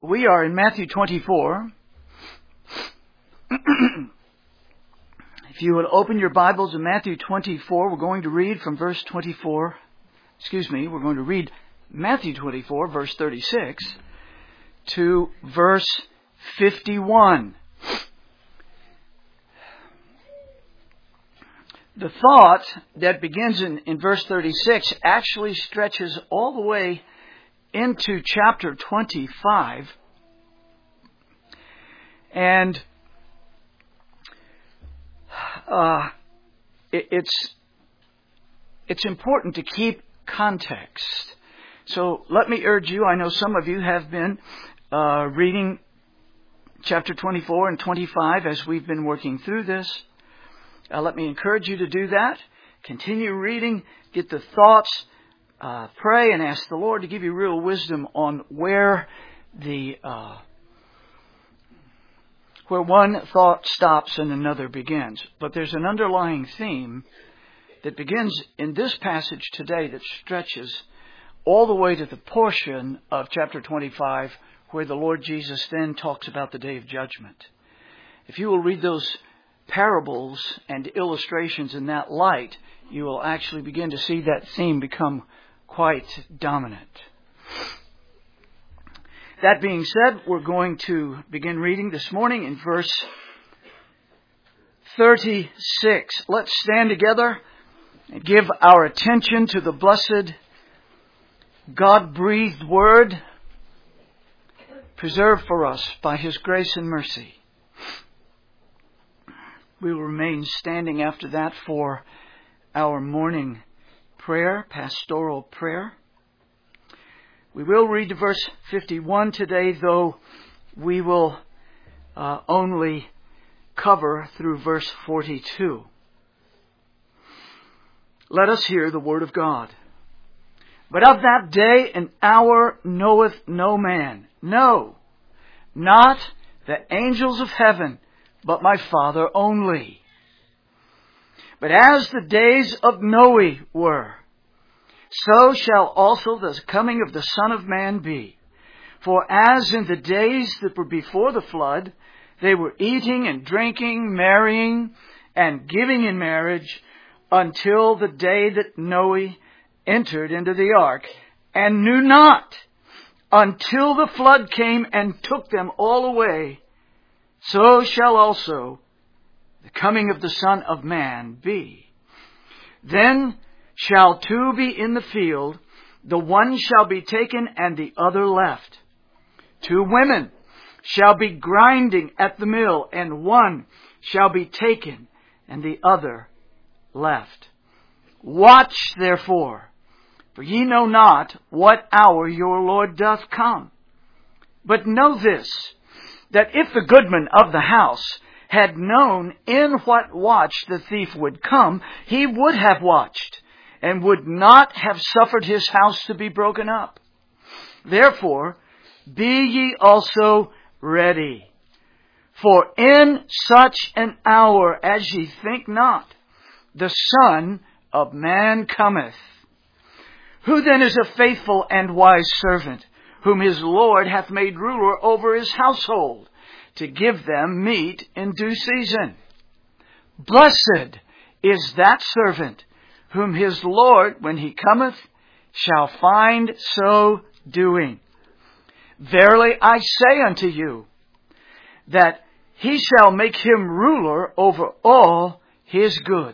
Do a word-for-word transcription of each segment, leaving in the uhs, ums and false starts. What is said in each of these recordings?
We are in Matthew twenty-four. If you would open your Bibles to Matthew twenty-four, we're going to read from verse twenty-four. Excuse me, we're going to read Matthew twenty-four, verse thirty-six, to verse fifty-one. The thought that begins in, in verse thirty-six actually stretches all the way into chapter twenty-five. And uh, it, it's it's important to keep context. So let me urge you, I know some of you have been uh, reading chapter twenty-four and twenty-five as we've been working through this. Uh, let me encourage you to do that. Continue reading, get the thoughts, uh, pray and ask the Lord to give you real wisdom on where the uh, where one thought stops and another begins. But there's an underlying theme that begins in this passage today that stretches all the way to the portion of chapter twenty-five where the Lord Jesus then talks about the day of judgment. If you will read those parables and illustrations in that light, you will actually begin to see that theme become quite dominant. That being said, we're going to begin reading this morning in verse thirty-six. Let's stand together and give our attention to the blessed God-breathed Word, preserved for us by His grace and mercy. We will remain standing after that for our morning prayer, pastoral prayer. We will read to verse fifty-one today, though we will uh, only cover through verse forty-two. Let us hear the word of God. But of that day and hour knoweth no man, no, not the angels of heaven, but my Father only. But as the days of Noe were, so shall also the coming of the Son of Man be. For as in the days that were before the flood, they were eating and drinking, marrying, and giving in marriage, until the day that Noe entered into the ark, and knew not, until the flood came and took them all away, so shall also the coming of the Son of Man be. Then shall two be in the field, the one shall be taken and the other left. Two women shall be grinding at the mill, and one shall be taken and the other left. Watch therefore, for ye know not what hour your Lord doth come. But know this, that if the goodman of the house had known in what watch the thief would come, he would have watched, and would not have suffered his house to be broken up. Therefore, be ye also ready. For in such an hour as ye think not, the Son of Man cometh. Who then is a faithful and wise servant, whom his Lord hath made ruler over his household, to give them meat in due season? Blessed is that servant, whom his Lord, when he cometh, shall find so doing. Verily I say unto you, that he shall make him ruler over all his goods.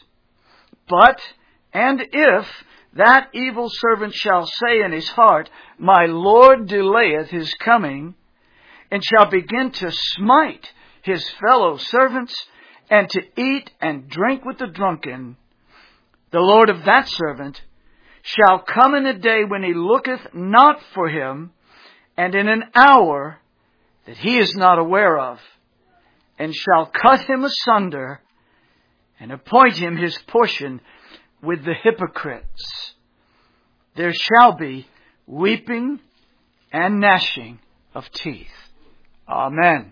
But, and if that evil servant shall say in his heart, My Lord delayeth his coming, and shall begin to smite his fellow servants, and to eat and drink with the drunken, the Lord of that servant shall come in a day when he looketh not for him, and in an hour that he is not aware of, and shall cut him asunder, and appoint him his portion with the hypocrites. There shall be weeping and gnashing of teeth. Amen.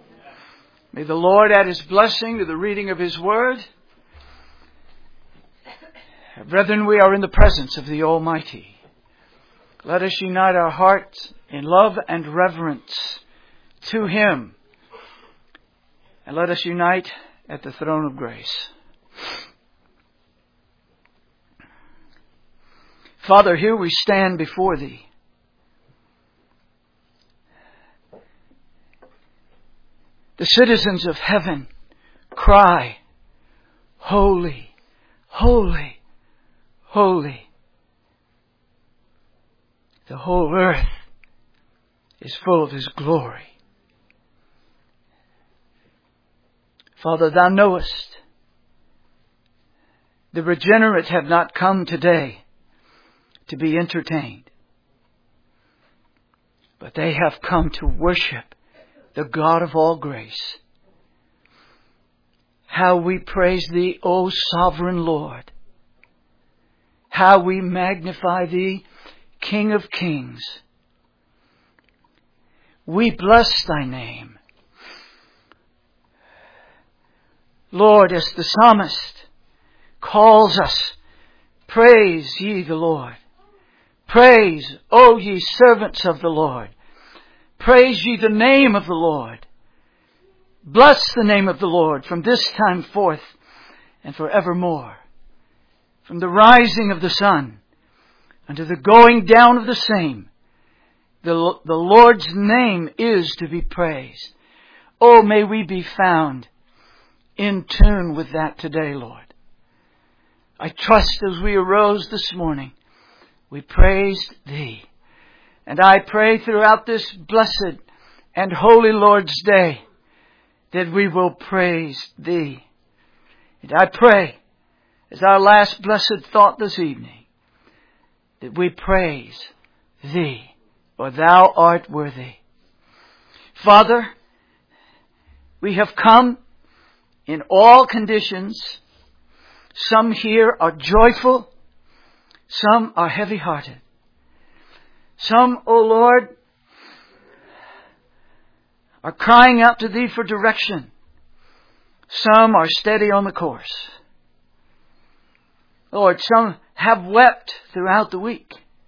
May the Lord add His blessing to the reading of His Word. Brethren, we are in the presence of the Almighty. Let us unite our hearts in love and reverence to Him. And let us unite at the throne of grace. Father, here we stand before Thee. The citizens of heaven cry, Holy, holy, holy. The whole earth is full of His glory. Father, Thou knowest the regenerate have not come today to be entertained, but they have come to worship the God of all grace. How we praise Thee, O sovereign Lord. How we magnify Thee, King of kings. We bless Thy name. Lord, as the psalmist calls us, praise ye the Lord. Praise, O ye servants of the Lord. Praise ye the name of the Lord. Bless the name of the Lord from this time forth and forevermore. From the rising of the sun unto the going down of the same, the, the Lord's name is to be praised. Oh, may we be found in tune with that today, Lord. I trust as we arose this morning, we praised Thee. And I pray throughout this blessed and holy Lord's Day that we will praise Thee. And I pray, as our last blessed thought this evening, that we praise Thee, for Thou art worthy. Father, we have come in all conditions. Some here are joyful, some are heavy-hearted. Some, O Lord, are crying out to Thee for direction. Some are steady on the course. Lord, some have wept throughout the week.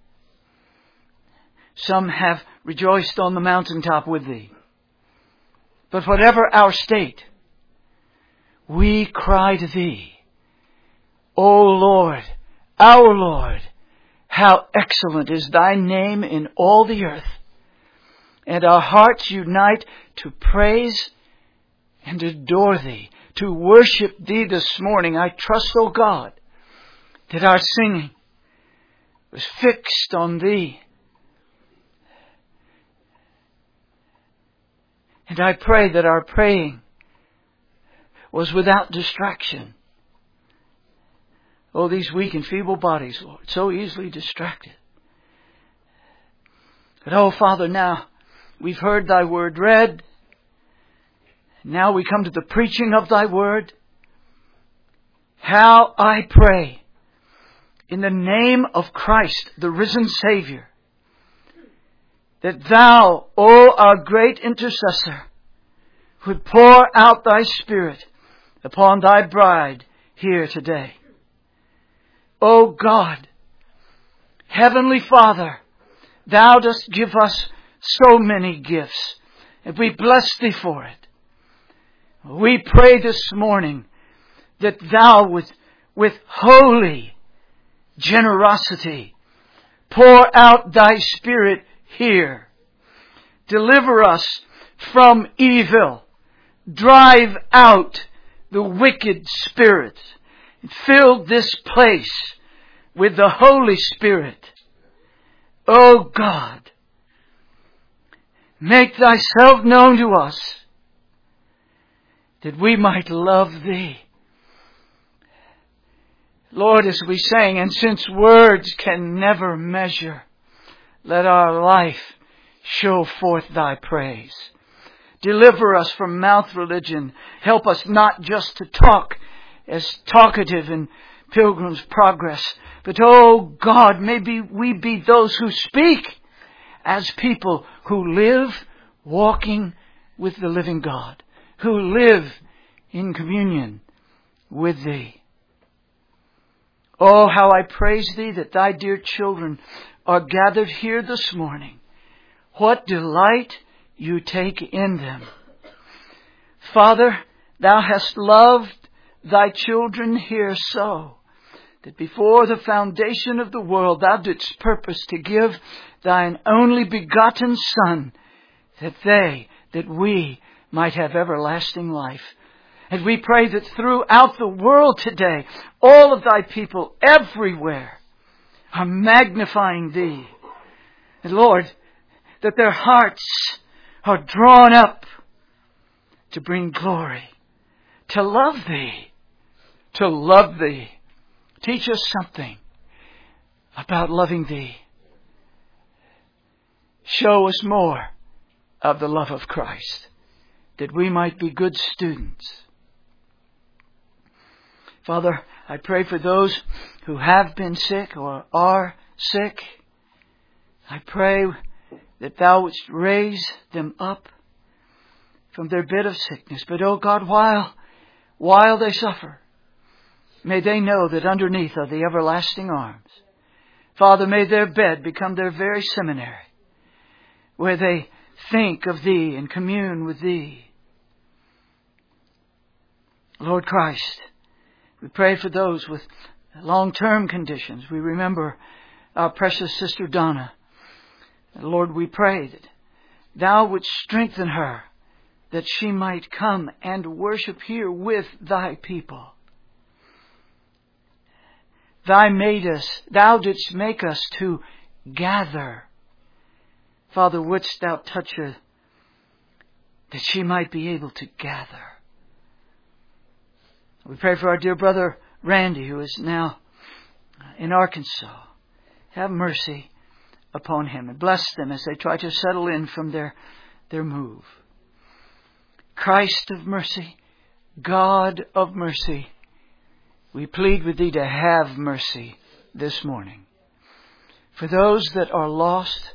Some have rejoiced on the mountaintop with Thee. But whatever our state, we cry to Thee, O Lord, our Lord, how excellent is Thy name in all the earth. And our hearts unite to praise and adore Thee, to worship Thee this morning. I trust, O God, that our singing was fixed on Thee. And I pray that our praying was without distraction. Oh, these weak and feeble bodies, Lord, so easily distracted. But oh, Father, now we've heard Thy word read. Now we come to the preaching of Thy word. How I pray in the name of Christ, the risen Savior, that Thou, O our great intercessor, would pour out Thy Spirit upon Thy bride here today. O God, Heavenly Father, Thou dost give us so many gifts, and we bless Thee for it. We pray this morning that Thou, with, with holy generosity, pour out Thy Spirit here. Deliver us from evil. Drive out the wicked spirits. And fill this place with the Holy Spirit. O God, make Thyself known to us, that we might love Thee. Lord, as we sang, and since words can never measure, let our life show forth Thy praise. Deliver us from mouth religion. Help us not just to talk as talkative in Pilgrim's Progress, but, oh God, maybe we be those who speak as people who live walking with the living God, who live in communion with Thee. Oh, how I praise Thee that Thy dear children are gathered here this morning, what delight you take in them. Father, Thou hast loved Thy children here so, that before the foundation of the world Thou didst purpose to give Thine only begotten Son, that they, that we might have everlasting life. And we pray that throughout the world today, all of Thy people everywhere are magnifying Thee. And Lord, that their hearts are drawn up to bring glory, to love Thee, to love Thee. Teach us something about loving Thee. Show us more of the love of Christ, that we might be good students. Father, I pray for those who have been sick or are sick. I pray that Thou wouldst raise them up from their bed of sickness. But, oh God, while, while they suffer, may they know that underneath are the everlasting arms. Father, may their bed become their very seminary, where they think of Thee and commune with Thee. Lord Christ, we pray for those with long-term conditions. We remember our precious sister Donna. Lord, we pray that Thou wouldst strengthen her, that she might come and worship here with Thy people. Thou made us, Thou didst make us to gather. Father, wouldst Thou touch her, that she might be able to gather. We pray for our dear brother Randy, who is now in Arkansas. Have mercy upon him and bless them as they try to settle in from their, their move. Christ of mercy, God of mercy, we plead with Thee to have mercy this morning. For those that are lost,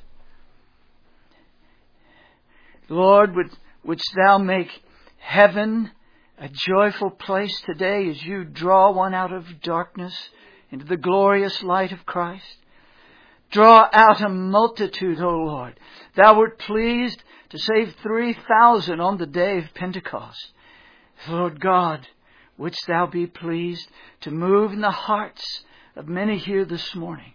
Lord, would, wouldst Thou make heaven a joyful place today as You draw one out of darkness into the glorious light of Christ. Draw out a multitude, O Lord. Thou wert pleased to save three thousand on the day of Pentecost. Lord God, wouldst Thou be pleased to move in the hearts of many here this morning.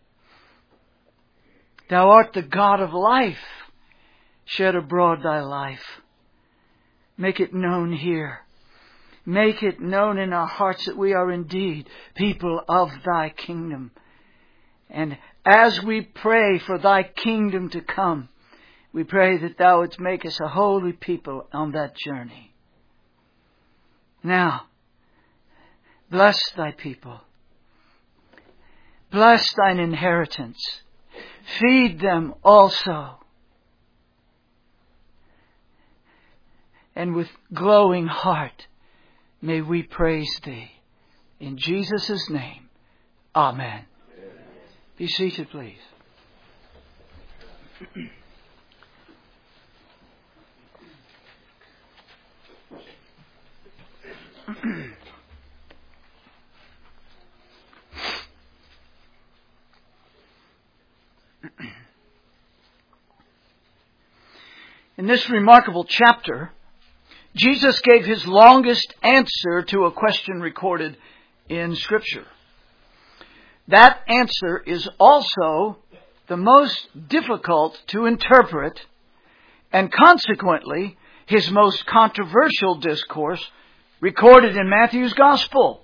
Thou art the God of life. Shed abroad Thy life. Make it known here. Make it known in our hearts that we are indeed people of Thy kingdom. And as we pray for Thy kingdom to come, we pray that Thou wouldst make us a holy people on that journey. Now, bless Thy people. Bless Thine inheritance. Feed them also. And with glowing heart, may we praise Thee. In Jesus' name, Amen. Be seated, please. In this remarkable chapter, Jesus gave His longest answer to a question recorded in Scripture. That answer is also the most difficult to interpret, and consequently, His most controversial discourse recorded in Matthew's Gospel.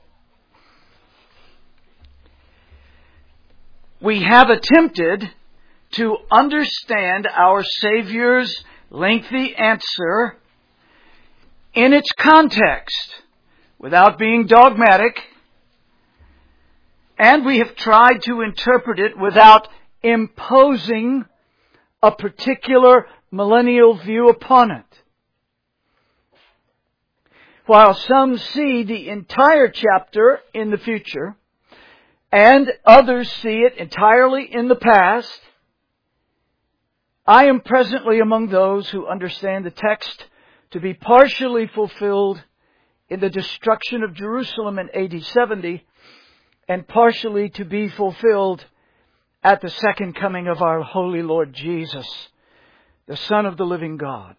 We have attempted to understand our Savior's lengthy answer in its context without being dogmatic, and we have tried to interpret it without imposing a particular millennial view upon it. While some see the entire chapter in the future, and others see it entirely in the past, I am presently among those who understand the text to be partially fulfilled in the destruction of Jerusalem in A D seventy, and partially to be fulfilled at the second coming of our holy Lord Jesus, the Son of the living God.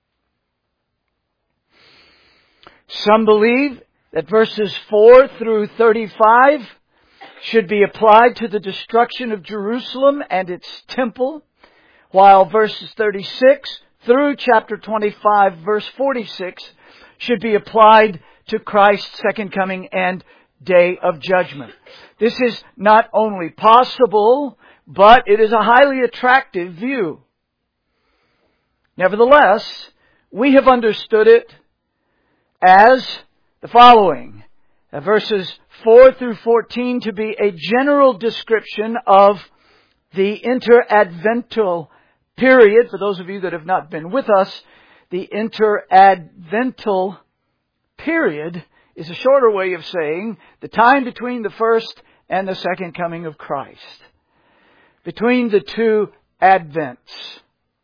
Some believe that verses four through thirty-five should be applied to the destruction of Jerusalem and its temple, while verses thirty-six through chapter twenty-five, verse forty-six, should be applied to Christ's second coming and day of judgment. This is not only possible, but it is a highly attractive view. Nevertheless, we have understood it as the following. Uh, verses four through fourteen to be a general description of the interadvental period. For those of you that have not been with us, the interadvental period is a shorter way of saying the time between the first and the second coming of Christ. Between the two advents.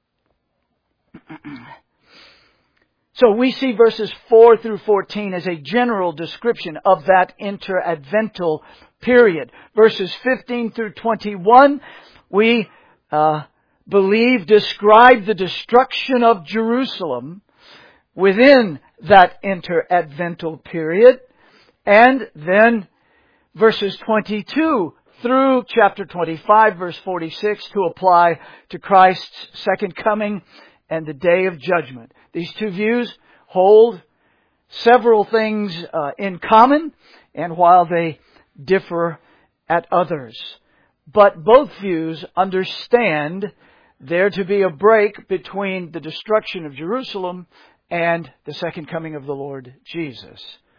So we see verses four through fourteen as a general description of that interadvental period. Verses fifteen through twenty-one, we uh, believe describe the destruction of Jerusalem within that interadvental period. And then verses twenty-two through chapter twenty-five, verse forty-six, to apply to Christ's second coming and the day of judgment. These two views hold several things uh, in common, and while they differ at others. But both views understand there to be a break between the destruction of Jerusalem and the second coming of the Lord Jesus.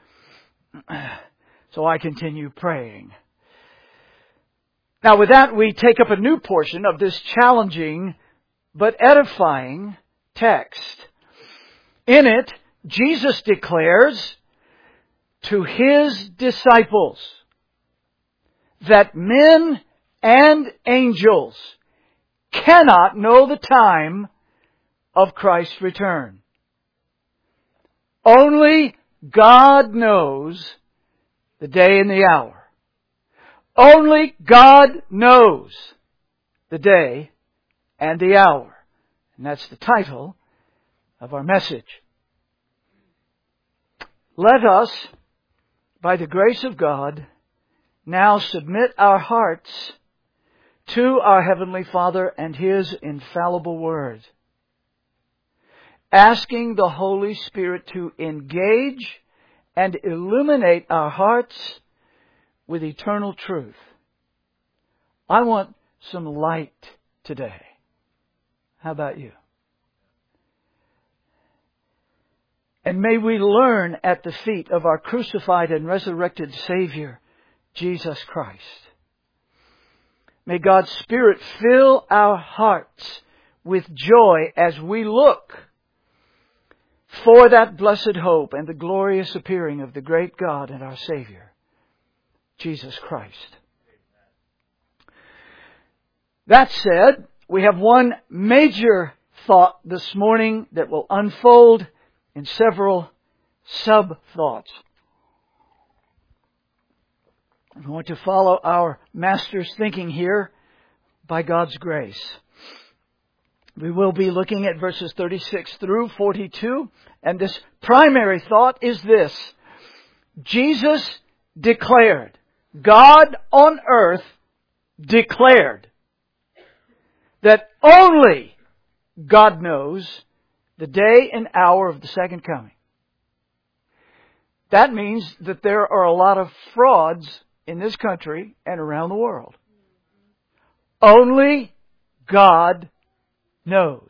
So I continue praying. Now with that, we take up a new portion of this challenging but edifying text. In it, Jesus declares to His disciples that men and angels cannot know the time of Christ's return. Only God knows the day and the hour. Only God knows the day and the hour. And that's the title of our message. Let us, by the grace of God, now submit our hearts to our Heavenly Father and His infallible Word, asking the Holy Spirit to engage and illuminate our hearts with eternal truth. I want some light today. How about you? And may we learn at the feet of our crucified and resurrected Savior, Jesus Christ. May God's Spirit fill our hearts with joy as we look for that blessed hope and the glorious appearing of the great God and our Savior, Jesus Christ. That said, we have one major thought this morning that will unfold in several sub-thoughts. I'm going to follow our Master's thinking here by God's grace. We will be looking at verses thirty-six through forty-two, and this primary thought is this. Jesus declared, God on earth declared that only God knows the day and hour of the second coming. That means that there are a lot of frauds in this country and around the world. Only God knows.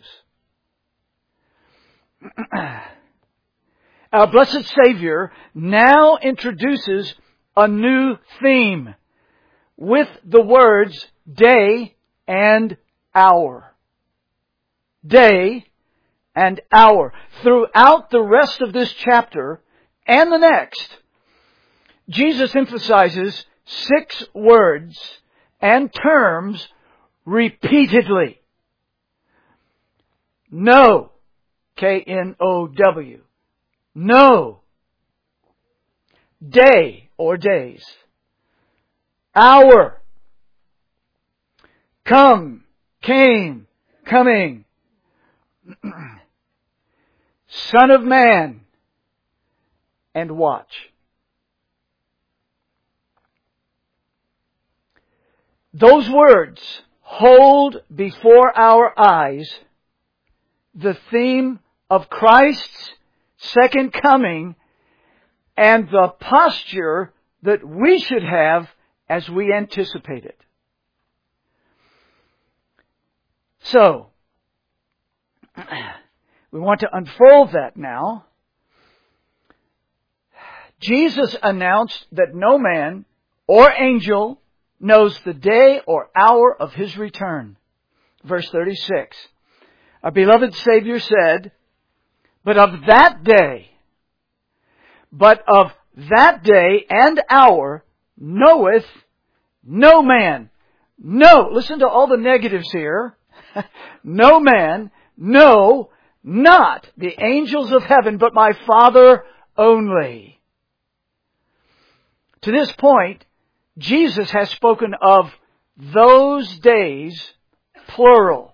Our blessed Savior now introduces a new theme with the words day and hour. Day and hour. Throughout the rest of this chapter and the next, Jesus emphasizes six words and terms repeatedly. Know, K N O W. Know. Day or days. Hour. come, came, coming. Son of Man, and watch. Those words hold before our eyes the theme of Christ's second coming and the posture that we should have as we anticipate it. So, we want to unfold that now. Jesus announced that no man or angel knows the day or hour of His return. Verse thirty-six. Our beloved Savior said, But of that day, but of that day and hour knoweth no man. No, listen to all the negatives here. No man, no, not the angels of heaven, but my Father only. To this point, Jesus has spoken of those days, plural.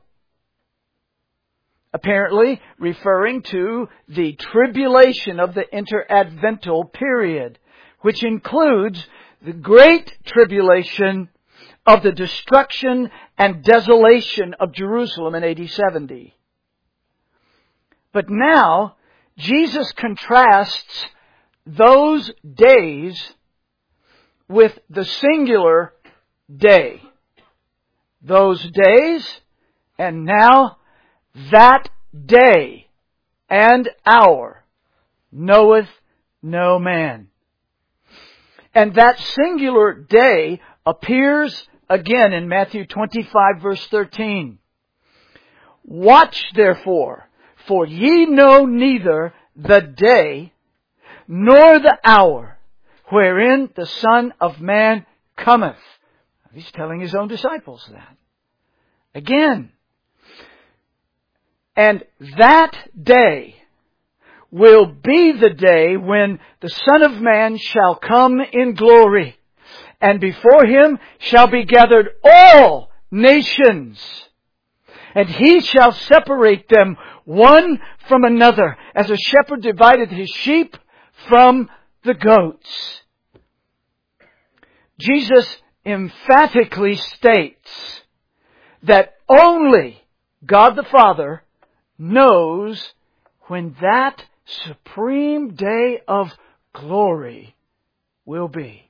Apparently referring to the tribulation of the interadvental period, which includes the great tribulation of the destruction and desolation of Jerusalem in A D seventy. But now, Jesus contrasts those days with the singular day. Those days, and now that day and hour knoweth no man. And that singular day appears again in Matthew twenty-five verse thirteen. Watch therefore, for ye know neither the day nor the hour wherein the Son of Man cometh. He's telling His own disciples that. Again. And that day will be the day when the Son of Man shall come in glory, and before Him shall be gathered all nations. And He shall separate them one from another, as a shepherd divided his sheep from the goats. Jesus emphatically states that only God the Father knows when that supreme day of glory will be.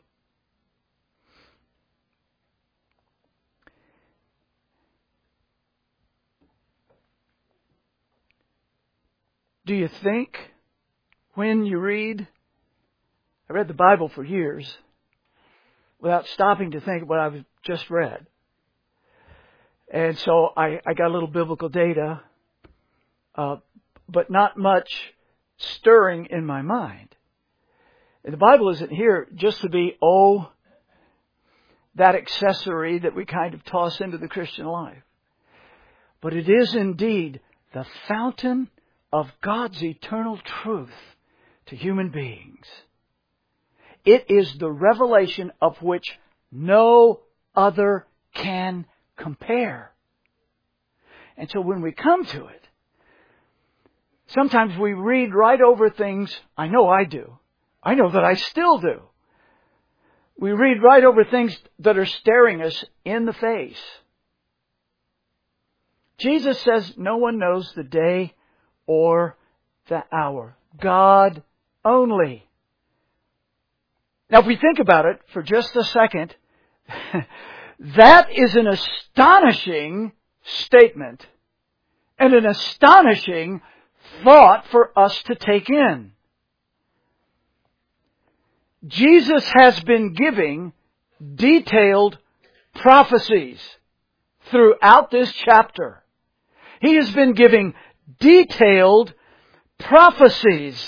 Do you think when you read, I read the Bible for years without stopping to think what I've just read. And so I, I got a little biblical data, uh, but not much stirring in my mind. And the Bible isn't here just to be, oh, that accessory that we kind of toss into the Christian life. But it is indeed the fountain of God's eternal truth to human beings. It is the revelation of which no other can compare. And so when we come to it, sometimes we read right over things. I know I do. I know that I still do. We read right over things that are staring us in the face. Jesus says no one knows the day or the hour. God only. Now if we think about it for just a second, that is an astonishing statement and an astonishing thought for us to take in. Jesus has been giving detailed prophecies throughout this chapter. He has been giving detailed prophecies.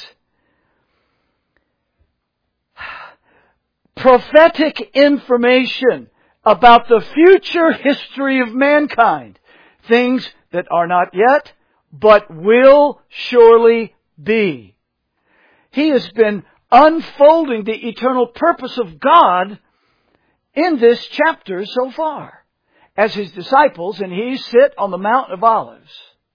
Prophetic information about the future history of mankind. Things that are not yet, but will surely be. He has been unfolding the eternal purpose of God in this chapter so far. as His disciples, and He sit on the Mount of Olives.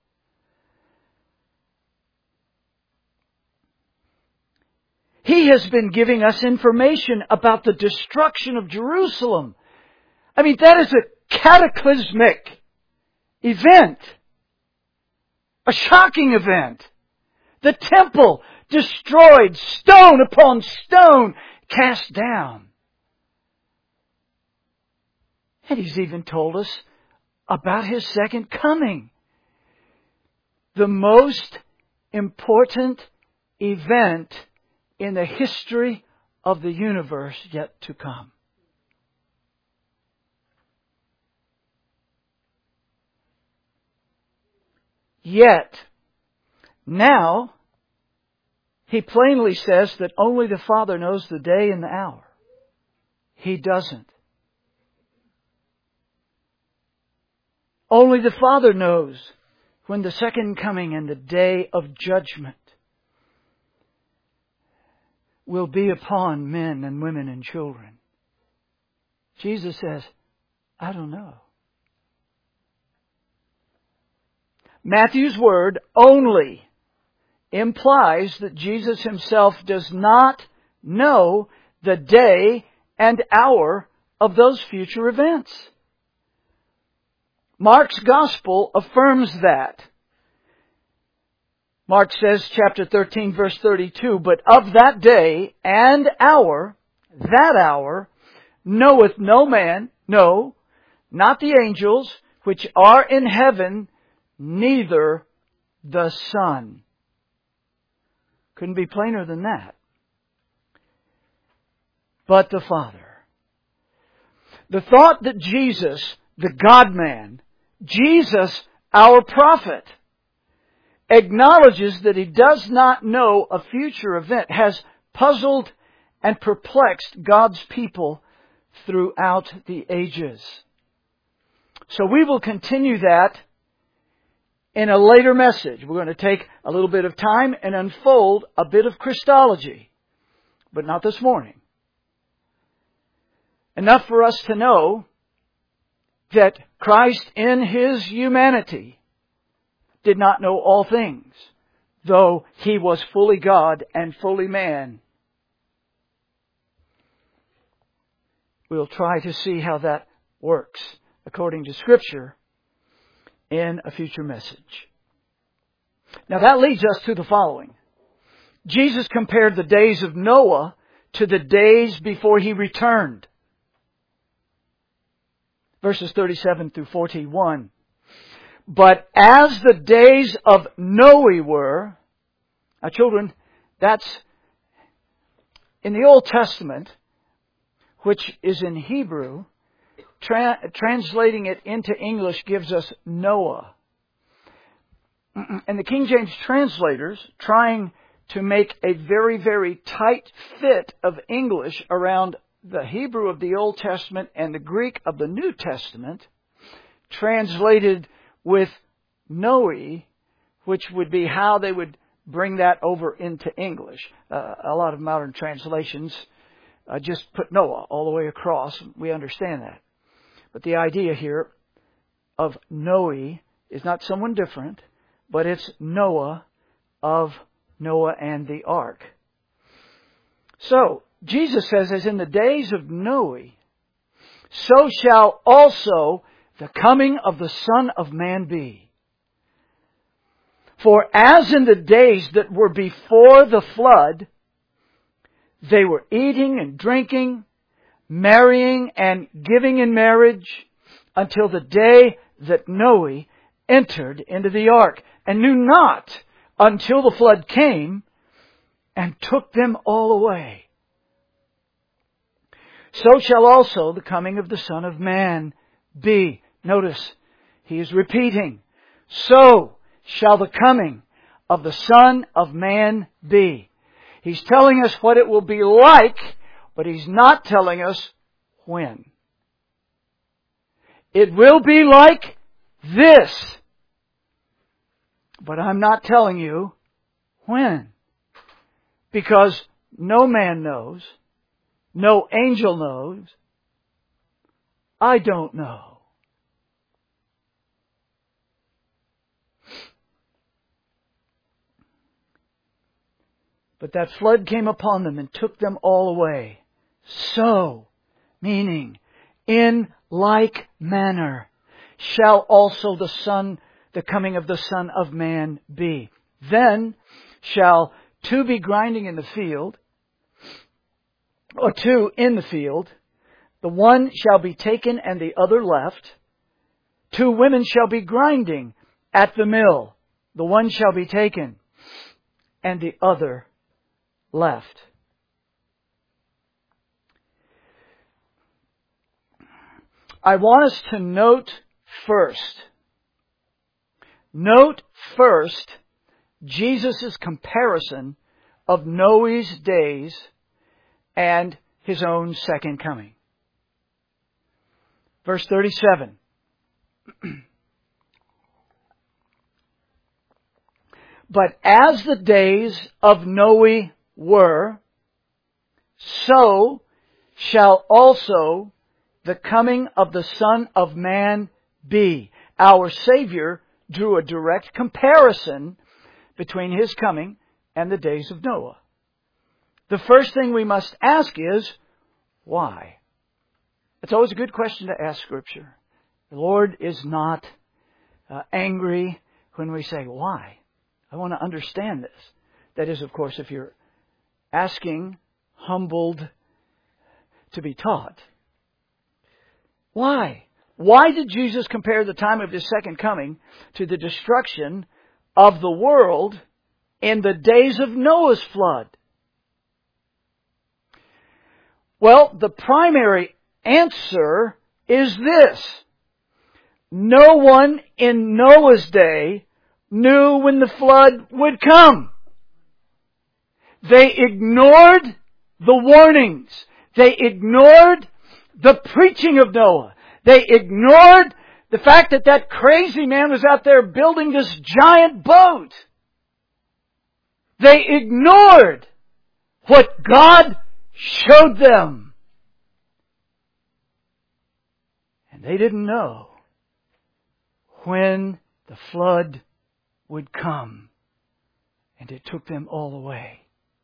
He has been giving us information about the destruction of Jerusalem. I mean, that is a cataclysmic event. A shocking event. The temple destroyed, stone upon stone cast down. And He's even told us about His second coming. The most important event in the history of the universe yet to come. Yet, now, He plainly says that only the Father knows the day and the hour. He doesn't. Only the Father knows when the second coming and the day of judgment will be upon men and women and children. Jesus says, I don't know. Matthew's word only implies that Jesus Himself does not know the day and hour of those future events. Mark's Gospel affirms that. Mark says, chapter thirteen, verse thirty-two, but of that day and hour, that hour, knoweth no man, no, not the angels, which are in heaven, neither the Son. Couldn't be plainer than that. But the Father. The thought that Jesus, the God-man, Jesus, our prophet, acknowledges that He does not know a future event has puzzled and perplexed God's people throughout the ages. So we will continue that in a later message. We're going to take a little bit of time and unfold a bit of Christology, but not this morning. Enough for us to know that Christ in His humanity did not know all things, though He was fully God and fully man. We'll try to see how that works according to Scripture in a future message. Now that leads us to the following. Jesus compared the days of Noah to the days before He returned. Verses thirty-seven through forty-one. But as the days of Noe were, now children, that's in the Old Testament, which is in Hebrew, tra- translating it into English gives us Noah. And the King James translators, trying to make a very, very tight fit of English around the Hebrew of the Old Testament and the Greek of the New Testament, translated with Noe, which would be how they would bring that over into English. Uh, a lot of modern translations uh, just put Noah all the way across. We understand that. But the idea here of Noe is not someone different, but it's Noah of Noah and the ark. So, Jesus says, as in the days of Noe, so shall also the coming of the Son of Man be. For as in the days that were before the flood, they were eating and drinking, marrying and giving in marriage, until the day that Noe entered into the ark, and knew not until the flood came and took them all away. So shall also the coming of the Son of Man be. Notice, He is repeating. So shall the coming of the Son of Man be. He's telling us what it will be like, but He's not telling us when. It will be like this. But I'm not telling you when. Because no man knows. No angel knows. I don't know. But that flood came upon them and took them all away. So, meaning, in like manner, shall also the Son, the coming of the Son of Man be. Then shall two be grinding in the field, or two in the field. The one shall be taken and the other left. Two women shall be grinding at the mill. The one shall be taken and the other left. I want us to note first, note first Jesus' comparison of Noah's days and His own second coming. Verse thirty-seven. But as the days of Noah were, so shall also the coming of the Son of Man be. Our Savior drew a direct comparison between His coming and the days of Noah. The first thing we must ask is, why? It's always a good question to ask Scripture. The Lord is not uh, angry when we say, why? I want to understand this. That is, of course, if you're asking, humbled, to be taught. Why? Why did Jesus compare the time of His second coming to the destruction of the world in the days of Noah's flood? Well, the primary answer is this. No one in Noah's day knew when the flood would come. They ignored the warnings. They ignored the preaching of Noah. They ignored the fact that that crazy man was out there building this giant boat. They ignored what God showed them. And they didn't know when the flood would come. And it took them all away.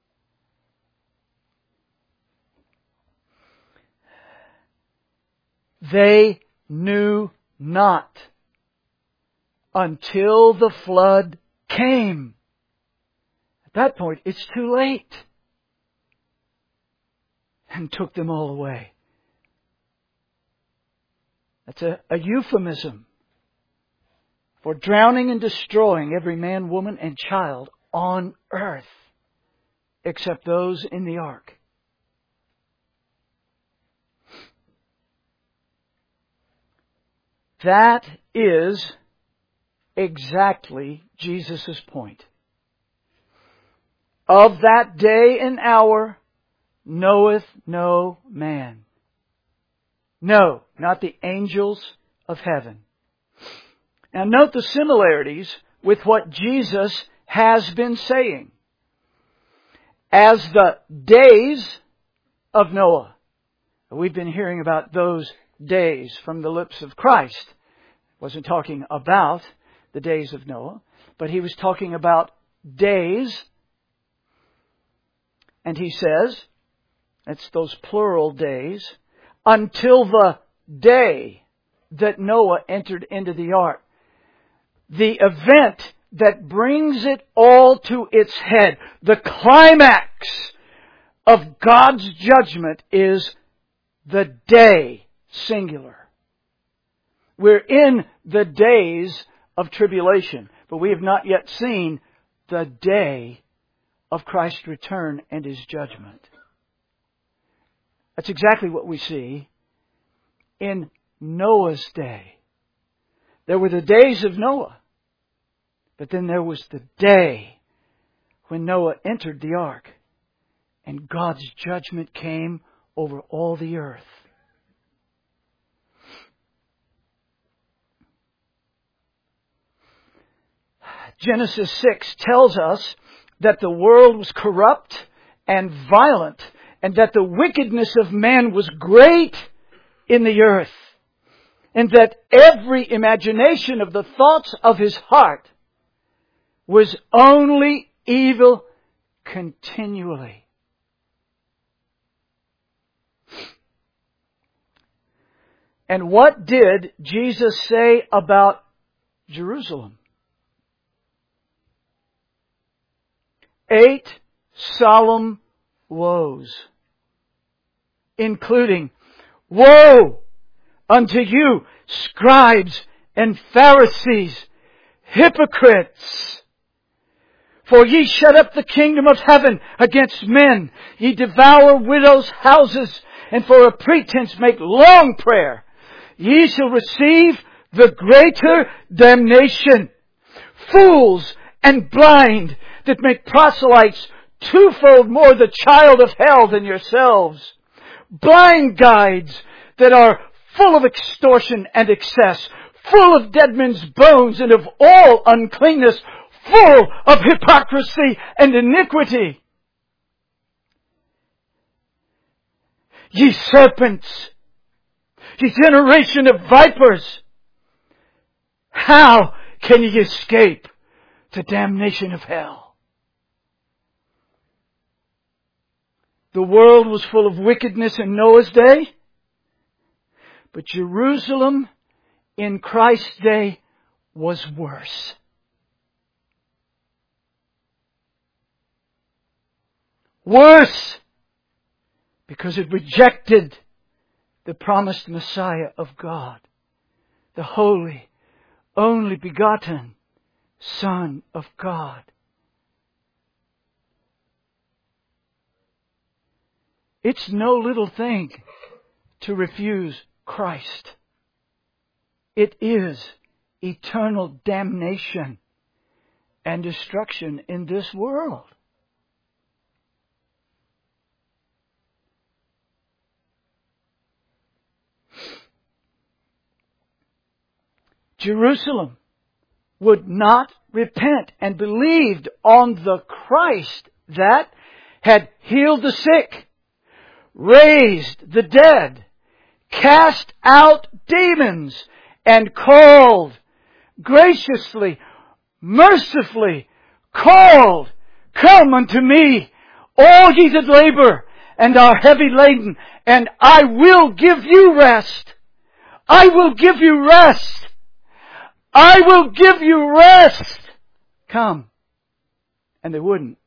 They knew not until the flood came. At that point, it's too late. And took them all away. That's a, a euphemism for drowning and destroying every man, woman, and child on earth, except those in the ark. That is exactly Jesus' point. Of that day and hour knoweth no man. No, not the angels of heaven. Now note the similarities with what Jesus has been saying. As the days of Noah. We've been hearing about those days from the lips of Christ. Wasn't talking about the days of Noah, but He was talking about days. And He says, that's those plural days, until the day that Noah entered into the ark. The event that brings it all to its head, the climax of God's judgment, is the day, singular. We're in the days of tribulation, but we have not yet seen the day of Christ's return and His judgment. That's exactly what we see in Noah's day. There were the days of Noah, but then there was the day when Noah entered the ark and God's judgment came over all the earth. Genesis six tells us that the world was corrupt and violent, and that the wickedness of man was great in the earth, and that every imagination of the thoughts of his heart was only evil continually. And what did Jesus say about Jerusalem? Eight solemn woes, including, "Woe unto you, scribes and Pharisees, hypocrites! For ye shut up the kingdom of heaven against men. Ye devour widows' houses, and for a pretense make long prayer. Ye shall receive the greater damnation. Fools and blind, that make proselytes twofold more the child of hell than yourselves. Blind guides that are full of extortion and excess, full of dead men's bones and of all uncleanness, full of hypocrisy and iniquity. Ye serpents, ye generation of vipers, how can ye escape the damnation of hell?" The world was full of wickedness in Noah's day, but Jerusalem in Christ's day was worse. Worse because it rejected the promised Messiah of God, the holy, only begotten Son of God. It's no little thing to refuse Christ. It is eternal damnation and destruction in this world. Jerusalem would not repent and believed on the Christ that had healed the sick, raised the dead, cast out demons, and called, graciously, mercifully called, "Come unto me, all ye that labor and are heavy laden, and I will give you rest. I will give you rest. I will give you rest. Come." And they wouldn't.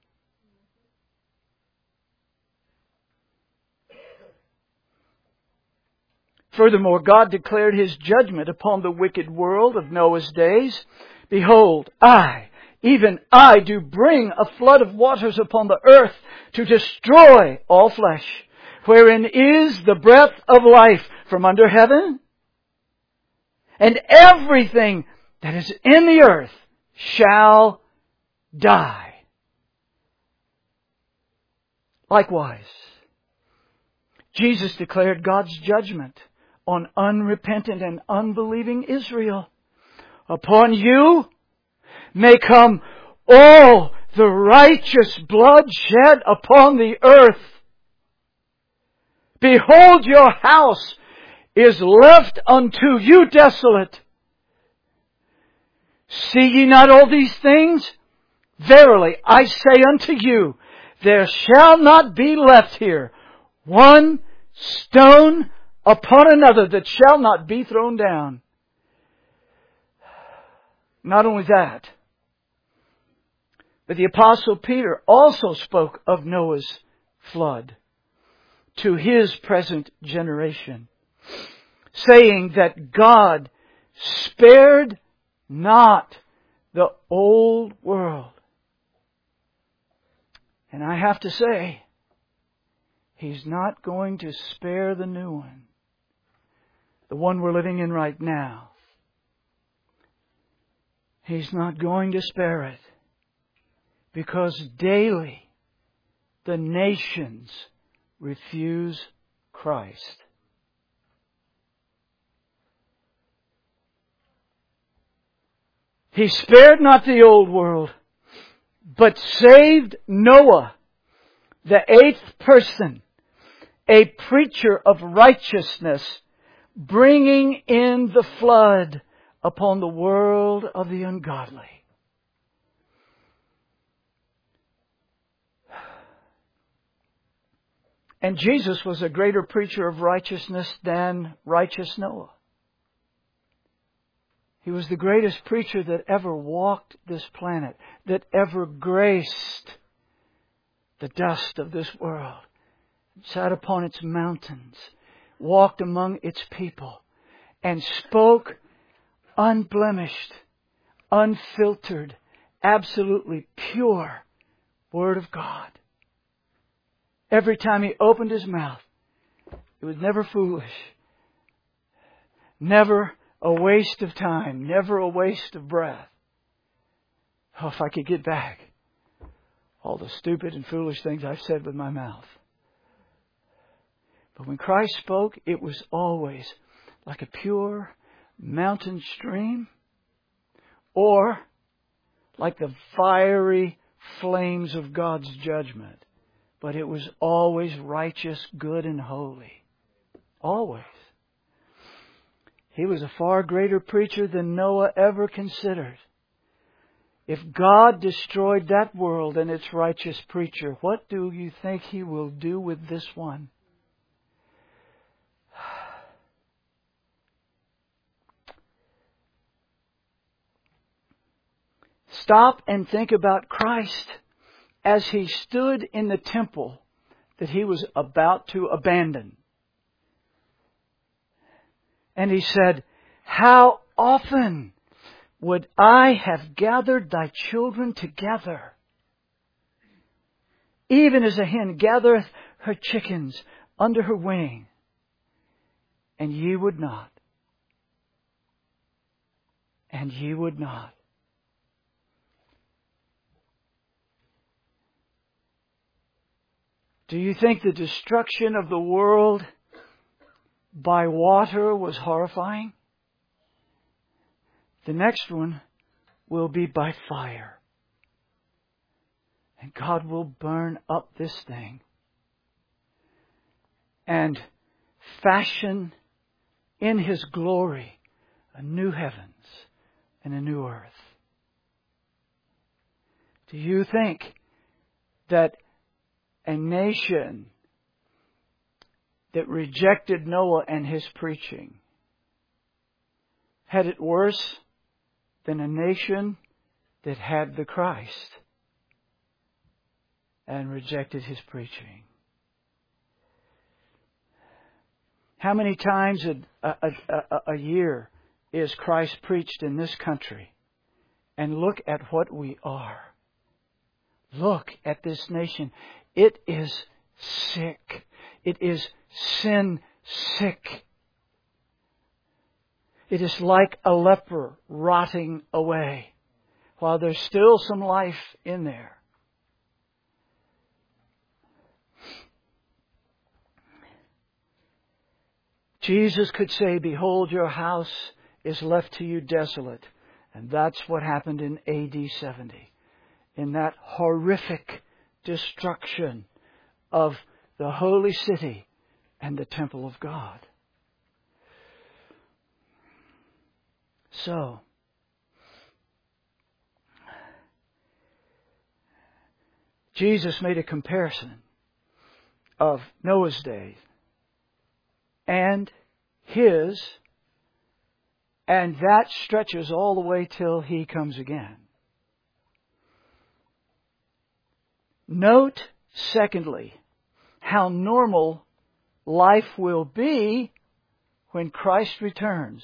Furthermore, God declared His judgment upon the wicked world of Noah's days. "Behold, I, even I, do bring a flood of waters upon the earth to destroy all flesh, wherein is the breath of life from under heaven. And everything that is in the earth shall die." Likewise, Jesus declared God's judgment on unrepentant and unbelieving Israel. "Upon you may come all the righteous blood shed upon the earth. Behold, your house is left unto you desolate. See ye not all these things? Verily, I say unto you, there shall not be left here one stone upon another that shall not be thrown down." Not only that, but the Apostle Peter also spoke of Noah's flood to his present generation, saying that God spared not the old world. And I have to say, He's not going to spare the new one, the one we're living in right now. He's not going to spare it, because daily the nations refuse Christ. He spared not the old world, but saved Noah, the eighth person, a preacher of righteousness, bringing in the flood upon the world of the ungodly. And Jesus was a greater preacher of righteousness than righteous Noah. He was the greatest preacher that ever walked this planet, that ever graced the dust of this world, sat upon its mountains, walked among its people, and spoke unblemished, unfiltered, absolutely pure Word of God. Every time He opened His mouth, it was never foolish, never a waste of time, never a waste of breath. Oh, if I could get back all the stupid and foolish things I've said with my mouth. But when Christ spoke, it was always like a pure mountain stream, or like the fiery flames of God's judgment. But it was always righteous, good, and holy. Always. He was a far greater preacher than Noah ever considered. If God destroyed that world and its righteous preacher, what do you think He will do with this one? Stop and think about Christ as He stood in the temple that He was about to abandon. And He said, "How often would I have gathered thy children together, even as a hen gathereth her chickens under her wing, and ye would not, and ye would not." Do you think the destruction of the world by water was horrifying? The next one will be by fire. And God will burn up this thing and fashion in His glory a new heavens and a new earth. Do you think that a nation that rejected Noah and his preaching had it worse than a nation that had the Christ and rejected His preaching? How many times a, a, a, a year is Christ preached in this country? And look at what we are. Look at this nation. It is sick. It is sin sick. It is like a leper rotting away while there's still some life in there. Jesus could say, "Behold, your house is left to you desolate." And that's what happened in A D seventy. In that horrific destruction of the holy city and the temple of God. So, Jesus made a comparison of Noah's days and His, and that stretches all the way till He comes again. Note, secondly, how normal life will be when Christ returns.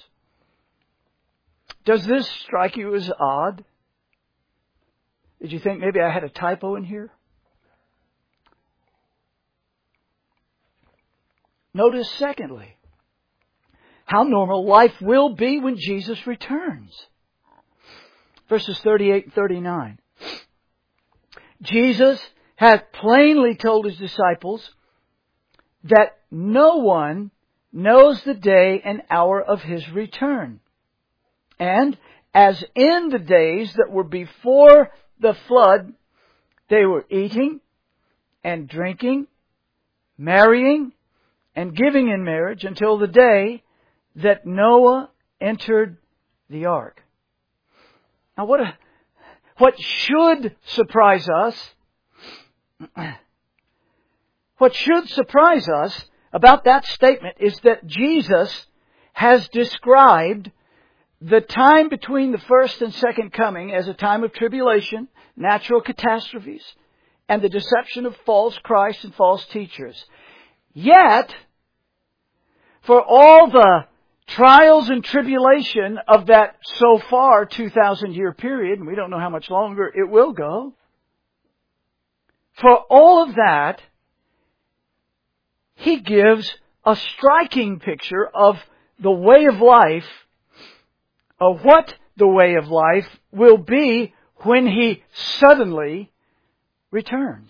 Does this strike you as odd? Did you think maybe I had a typo in here? Notice, secondly, how normal life will be when Jesus returns. Verses thirty-eight and thirty-nine. Jesus hath plainly told His disciples that no one knows the day and hour of His return. And as in the days that were before the flood, they were eating and drinking, marrying and giving in marriage until the day that Noah entered the ark. Now what a, what should surprise us What should surprise us about that statement is that Jesus has described the time between the first and second coming as a time of tribulation, natural catastrophes, and the deception of false Christs and false teachers. Yet, for all the trials and tribulation of that so far two thousand year period, and we don't know how much longer it will go, for all of that, He gives a striking picture of the way of life, of what the way of life will be when He suddenly returns.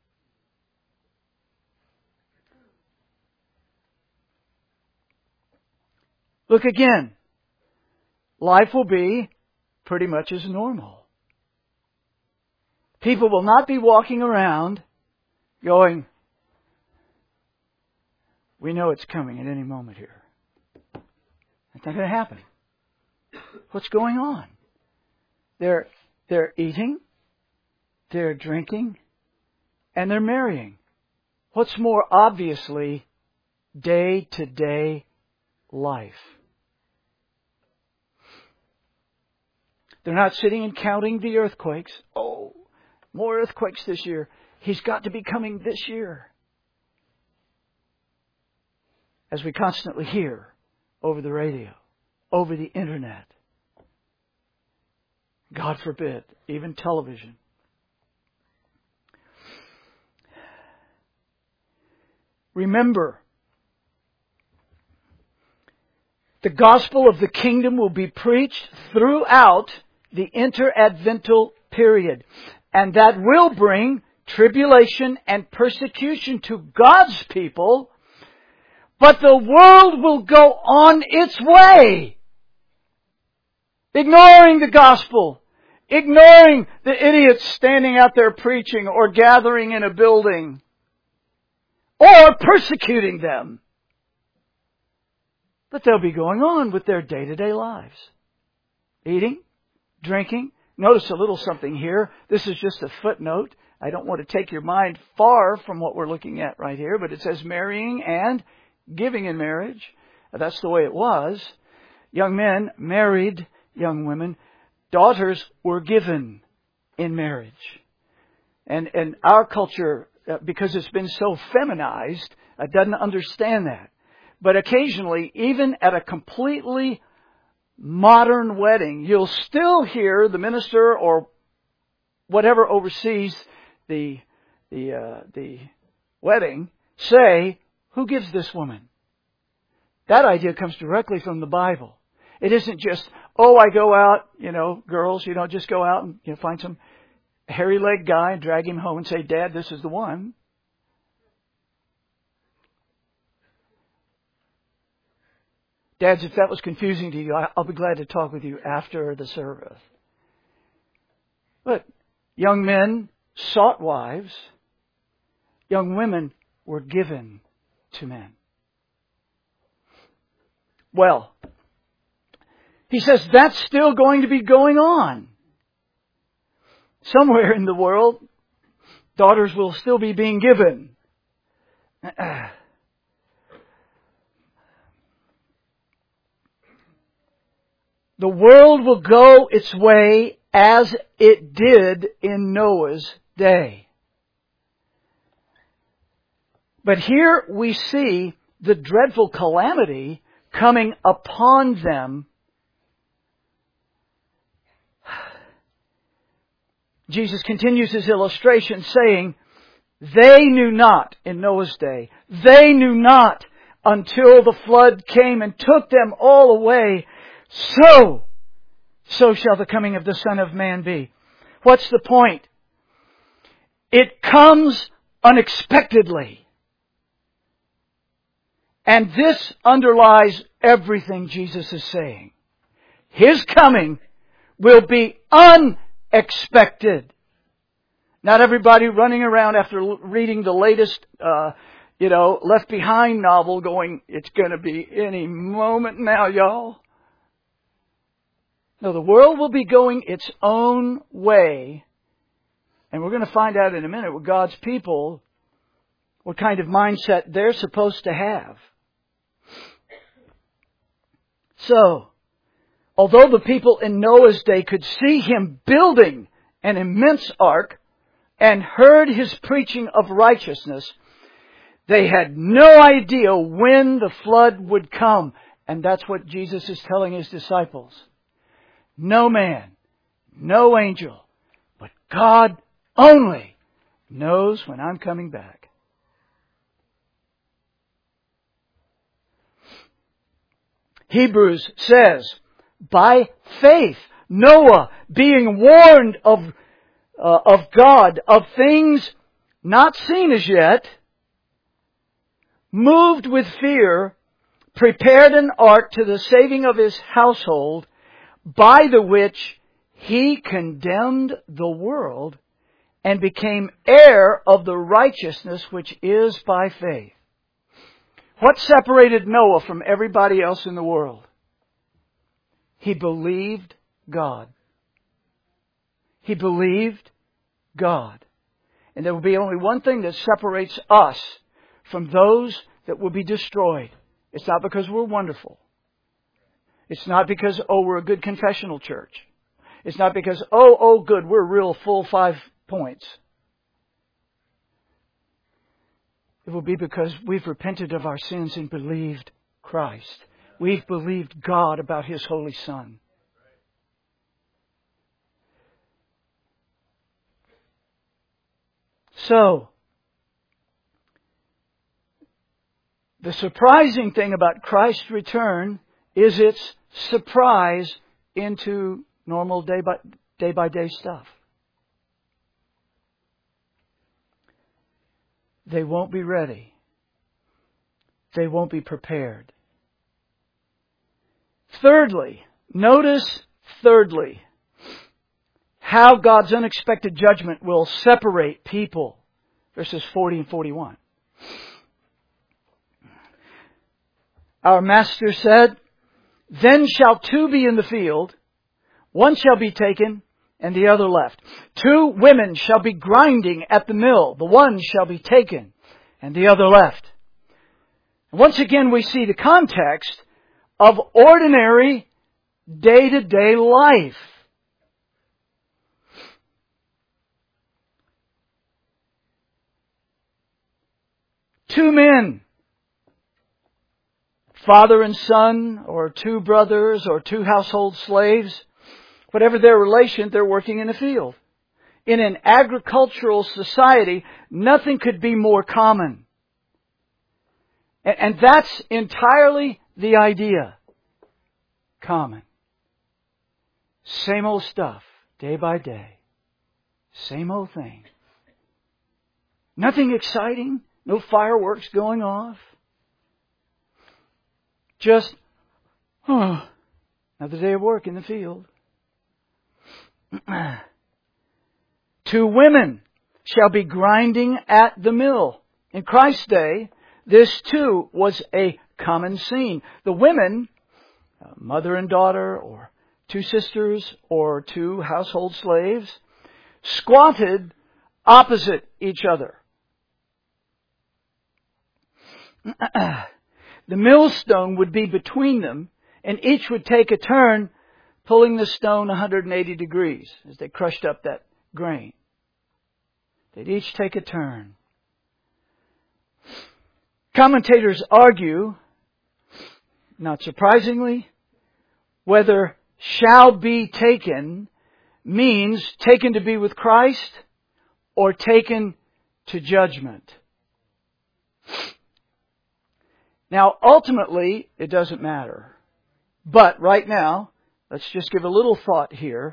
Look again. Life will be pretty much as normal. People will not be walking around going, we know it's coming at any moment here. That's not going to happen. What's going on? They're, they're eating, they're drinking, and they're marrying. What's more obviously day-to-day life? They're not sitting and counting the earthquakes. Oh, more earthquakes this year. He's got to be coming this year. As we constantly hear over the radio, over the internet. God forbid, even television. Remember, the gospel of the kingdom will be preached throughout the interadvental period. And that will bring tribulation and persecution to God's people. But the world will go on its way. Ignoring the gospel. Ignoring the idiots standing out there preaching or gathering in a building. Or persecuting them. But they'll be going on with their day-to-day lives. Eating, drinking. Notice a little something here. This is just a footnote. I don't want to take your mind far from what we're looking at right here. But it says marrying and giving in marriage. That's the way it was. Young men married young women. Daughters were given in marriage. And, and our culture, because it's been so feminized, doesn't understand that. But occasionally, even at a completely modern wedding, you'll still hear the minister or whatever oversees the the uh, the wedding say, "Who gives this woman?" That idea comes directly from the Bible. It isn't just, "Oh, I go out, you know, girls, you know, just go out and you know, find some hairy-legged guy and drag him home and say, 'Dad, this is the one.'" Dads, if that was confusing to you, I'll be glad to talk with you after the service. But young men sought wives. Young women were given to men. Well, he says that's still going to be going on. Somewhere in the world, daughters will still be being given. The world will go its way as it did in Noah's day. But here we see the dreadful calamity coming upon them. Jesus continues his illustration saying, they knew not in Noah's day. They knew not until the flood came and took them all away. So, so shall the coming of the Son of Man be. What's the point? It comes unexpectedly. And this underlies everything Jesus is saying. His coming will be unexpected. Not everybody running around after reading the latest, uh, you know, Left Behind novel going, it's going to be any moment now, y'all. No, the world will be going its own way. And we're going to find out in a minute what God's people, what kind of mindset they're supposed to have. So, although the people in Noah's day could see him building an immense ark and heard his preaching of righteousness, they had no idea when the flood would come. And that's what Jesus is telling his disciples. No man, no angel, but God only knows when I'm coming back. Hebrews says, by faith, Noah, being warned of, uh, of God, of things not seen as yet, moved with fear, prepared an ark to the saving of his household, by the which he condemned the world and became heir of the righteousness which is by faith. What separated Noah from everybody else in the world? He believed God. He believed God. And there will be only one thing that separates us from those that will be destroyed. It's not because we're wonderful. It's not because, oh, we're a good confessional church. It's not because, oh, oh, good, we're real full five points. It will be because we've repented of our sins and believed Christ. We've believed God about His Holy Son. So, the surprising thing about Christ's return is its surprise into normal day by day by day stuff. They won't be ready. They won't be prepared. Thirdly, notice thirdly, how God's unexpected judgment will separate people. Verses forty and forty-one. Our Master said, then shall two be in the field, one shall be taken, and the other left. Two women shall be grinding at the mill, the one shall be taken, and the other left. And once again we see the context of ordinary day-to-day life. Two men, father and son, or two brothers, or two household slaves, whatever their relation, they're working in a field. In an agricultural society, nothing could be more common. And that's entirely the idea. Common. Same old stuff, day by day. Same old thing. Nothing exciting. No fireworks going off. Just, oh, another day of work in the field. Two women shall be grinding at the mill. In Christ's day, this too was a common scene. The women, mother and daughter, or two sisters, or two household slaves, squatted opposite each other. The millstone would be between them, and each would take a turn pulling the stone one hundred eighty degrees as they crushed up that grain. They'd each take a turn. Commentators argue, not surprisingly, whether shall be taken means taken to be with Christ or taken to judgment. Now, ultimately, it doesn't matter. But right now, let's just give a little thought here.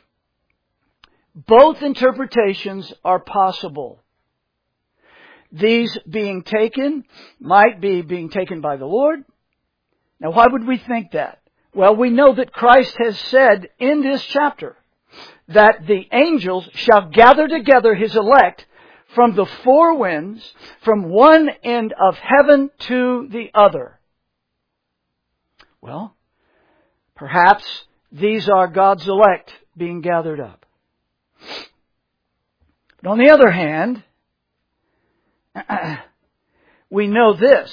Both interpretations are possible. These being taken might be being taken by the Lord. Now, why would we think that? Well, we know that Christ has said in this chapter that the angels shall gather together His elect from the four winds, from one end of heaven to the other. Well, perhaps these are God's elect being gathered up. But on the other hand, we know this.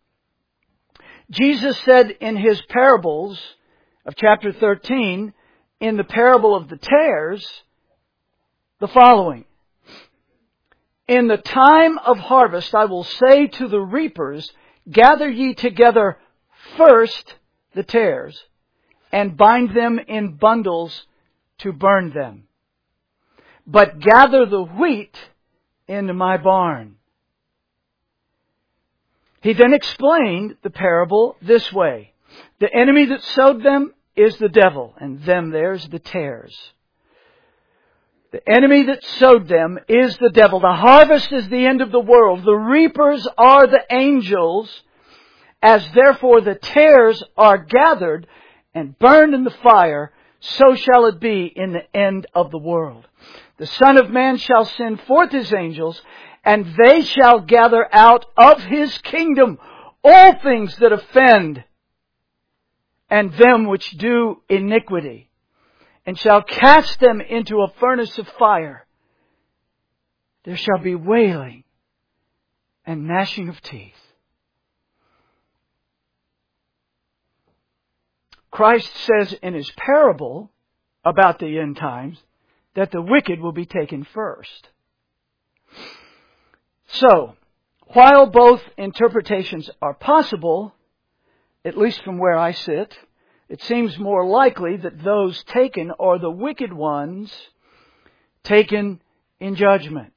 Jesus said in His parables of chapter thirteen, in the parable of the tares, the following. In the time of harvest I will say to the reapers, gather ye together first the tares, and bind them in bundles to burn them. But gather the wheat into my barn. He then explained the parable this way. The enemy that sowed them is the devil, and them there's the tares. The enemy that sowed them is the devil. The harvest is the end of the world. The reapers are the angels. As therefore the tares are gathered and burned in the fire, so shall it be in the end of the world. The Son of Man shall send forth His angels, and they shall gather out of His kingdom all things that offend, and them which do iniquity, and shall cast them into a furnace of fire. There shall be wailing and gnashing of teeth. Christ says in His parable about the end times that the wicked will be taken first. So, while both interpretations are possible, at least from where I sit, it seems more likely that those taken are the wicked ones taken in judgment.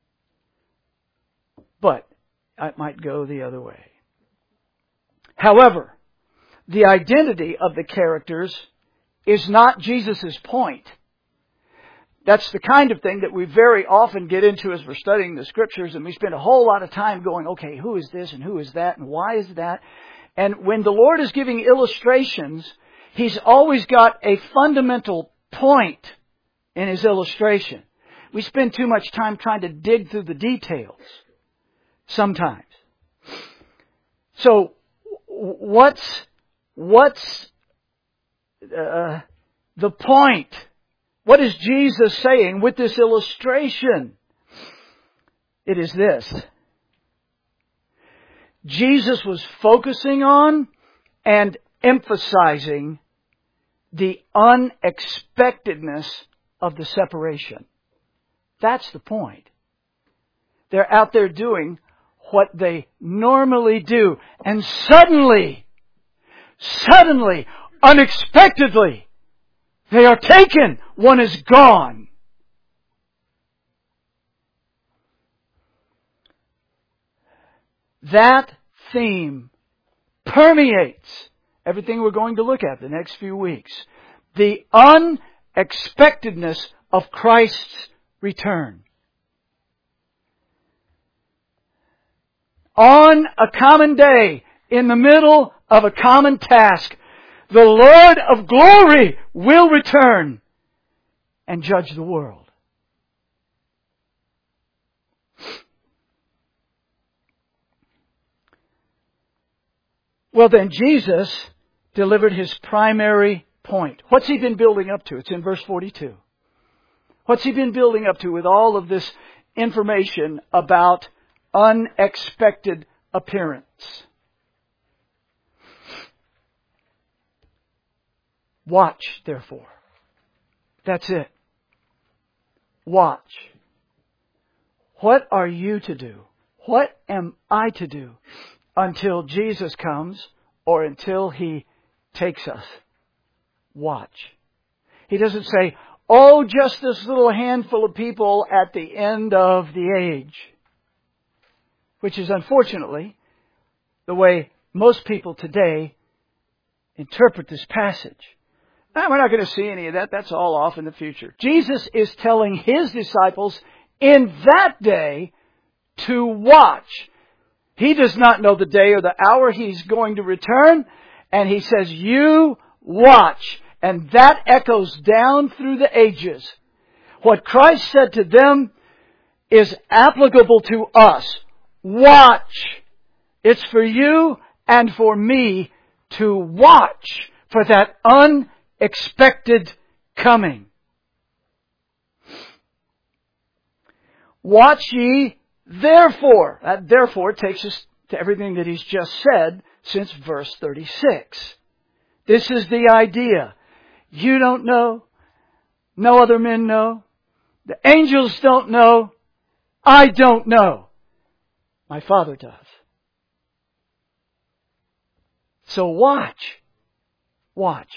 But I might go the other way. However, the identity of the characters is not Jesus' point. That's the kind of thing that we very often get into as we're studying the Scriptures, and we spend a whole lot of time going, okay, who is this and who is that and why is that? And when the Lord is giving illustrations, He's always got a fundamental point in His illustration. We spend too much time trying to dig through the details sometimes. So, what's, what's uh, the point? What is Jesus saying with this illustration? It is this. Jesus was focusing on and emphasizing the unexpectedness of the separation. That's the point. They're out there doing what they normally do. And suddenly, suddenly, unexpectedly, they are taken. One is gone. That theme permeates everything we're going to look at the next few weeks. The unexpectedness of Christ's return. On a common day, in the middle of a common task, the Lord of glory will return and judge the world. Well then, Jesus delivered His primary point. What's He been building up to? It's in verse forty-two. What's He been building up to with all of this information about unexpected appearance? Watch, therefore. That's it. Watch. What are you to do? What am I to do until Jesus comes or until He takes us? Watch. He doesn't say, oh, just this little handful of people at the end of the age. Which is unfortunately the way most people today interpret this passage. Now, we're not going to see any of that. That's all off in the future. Jesus is telling His disciples in that day to watch. He does not know the day or the hour He's going to return. And He says, you watch. And that echoes down through the ages. What Christ said to them is applicable to us. Watch. It's for you and for me to watch for that unexpected coming. Watch ye therefore. That therefore takes us to everything that he's just said since verse thirty-six. This is the idea. You don't know. No other men know. The angels don't know. I don't know. My Father does. So watch. Watch.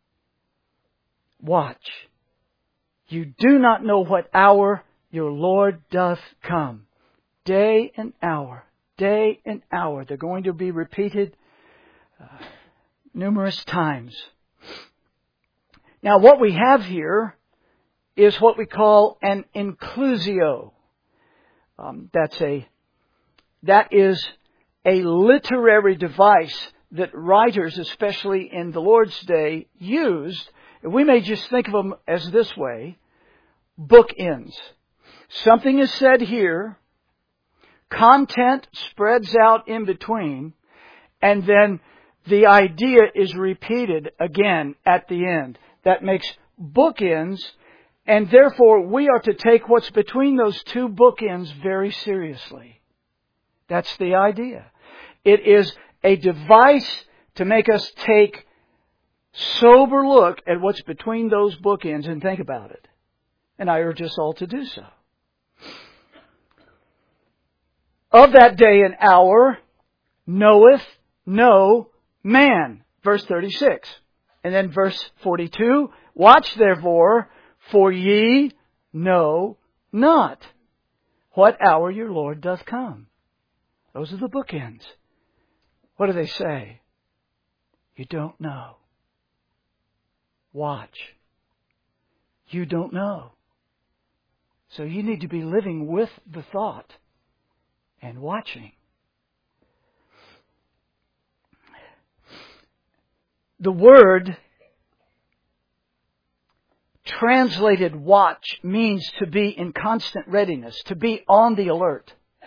Watch. You do not know what hour your Lord doth come. Day and hour. Day and hour. They're going to be repeated uh, numerous times. Now what we have here is what we call an inclusio. Um, that's a, that is a literary device that writers, especially in the Lord's day, used. We may just think of them as this way. Bookends. Something is said here. Content spreads out in between. And then the idea is repeated again at the end. That makes bookends. And therefore, we are to take what's between those two bookends very seriously. That's the idea. It is a device to make us take sober look at what's between those bookends and think about it. And I urge us all to do so. Of that day and hour knoweth no man. Verse thirty-six. And then verse forty-two. Watch therefore, for ye know not what hour your Lord doth come. Those are the bookends. What do they say? You don't know. Watch. You don't know. So you need to be living with the thought and watching. The word translated watch means to be in constant readiness, to be on the alert.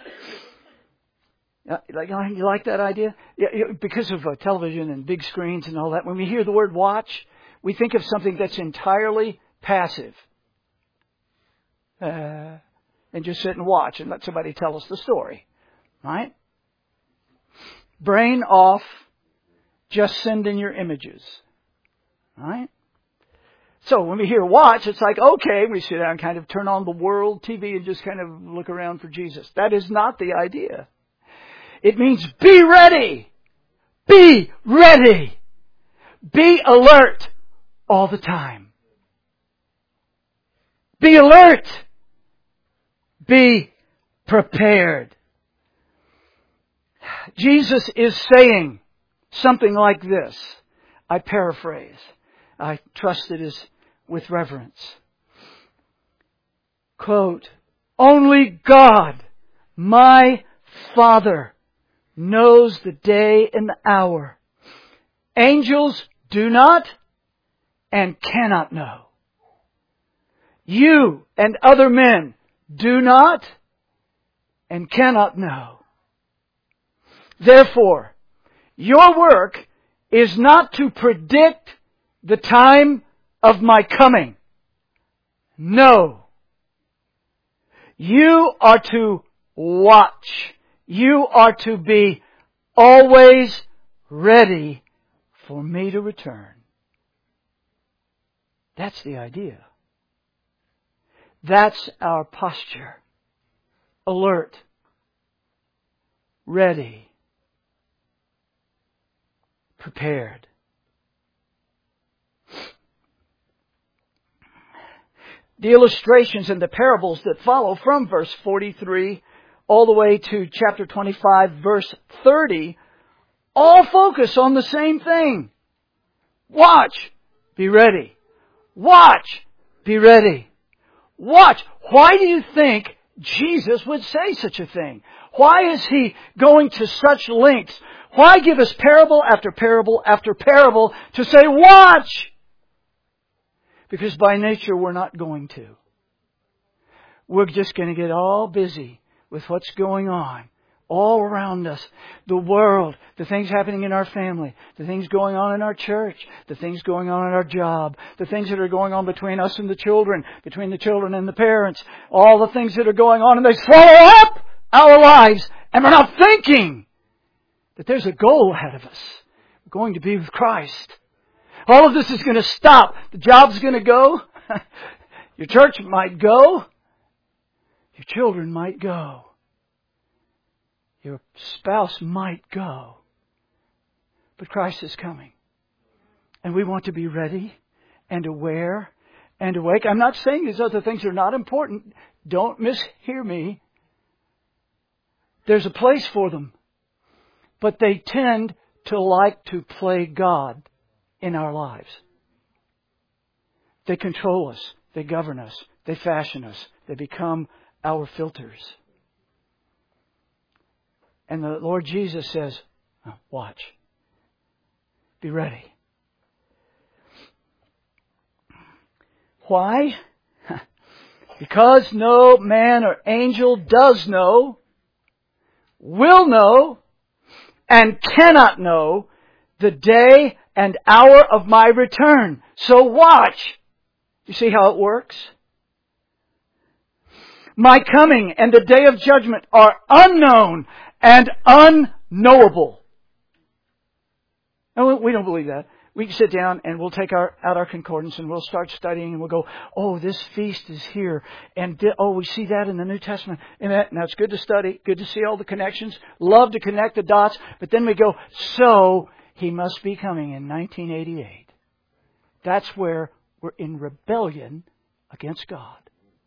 Like, you like that idea? Because of uh, television and big screens and all that, when we hear the word watch, we think of something that's entirely passive. Uh, and just sit and watch and let somebody tell us the story. Right? Brain off, just send in your images. Right? So when we hear watch, it's like, okay, we sit down and kind of turn on the world T V and just kind of look around for Jesus. That is not the idea. It means be ready. Be ready. Be alert all the time. Be alert. Be prepared. Jesus is saying something like this. I paraphrase. I trust it is with reverence. Quote, only God, my Father, knows the day and the hour. Angels do not and cannot know. You and other men do not and cannot know. Therefore, your work is not to predict the time of my coming. No. You are to watch. You are to be always ready for me to return. That's the idea. That's our posture. Alert. Ready. Prepared. The illustrations and the parables that follow from verse forty-three all the way to chapter twenty-five, verse thirty, all focus on the same thing. Watch. Be ready. Watch. Be ready. Watch. Why do you think Jesus would say such a thing? Why is He going to such lengths? Why give us parable after parable after parable to say, watch? Because by nature we're not going to. We're just going to get all busy with what's going on all around us. The world, the things happening in our family, the things going on in our church, the things going on in our job, the things that are going on between us and the children, between the children and the parents, all the things that are going on, and they swallow up our lives, and we're not thinking that there's a goal ahead of us. We're going to be with Christ. All of this is going to stop. The job's going to go. Your church might go. Your children might go. Your spouse might go. But Christ is coming. And we want to be ready and aware and awake. I'm not saying these other things are not important. Don't mishear me. There's a place for them. But they tend to like to play God in our lives. They control us. They govern us. They fashion us. They become our filters. And the Lord Jesus says, oh, watch. Be ready. Why? Because no man or angel does know, will know, and cannot know the day and hour of my return. So watch. You see how it works? My coming and the day of judgment are unknown and unknowable. And we don't believe that. We can sit down and we'll take our, out our concordance and we'll start studying and we'll go, oh, this feast is here. And di- oh, we see that in the New Testament. And that, now it's good to study, good to see all the connections, love to connect the dots. But then we go, so He must be coming in nineteen eighty-eight. That's where we're in rebellion against God.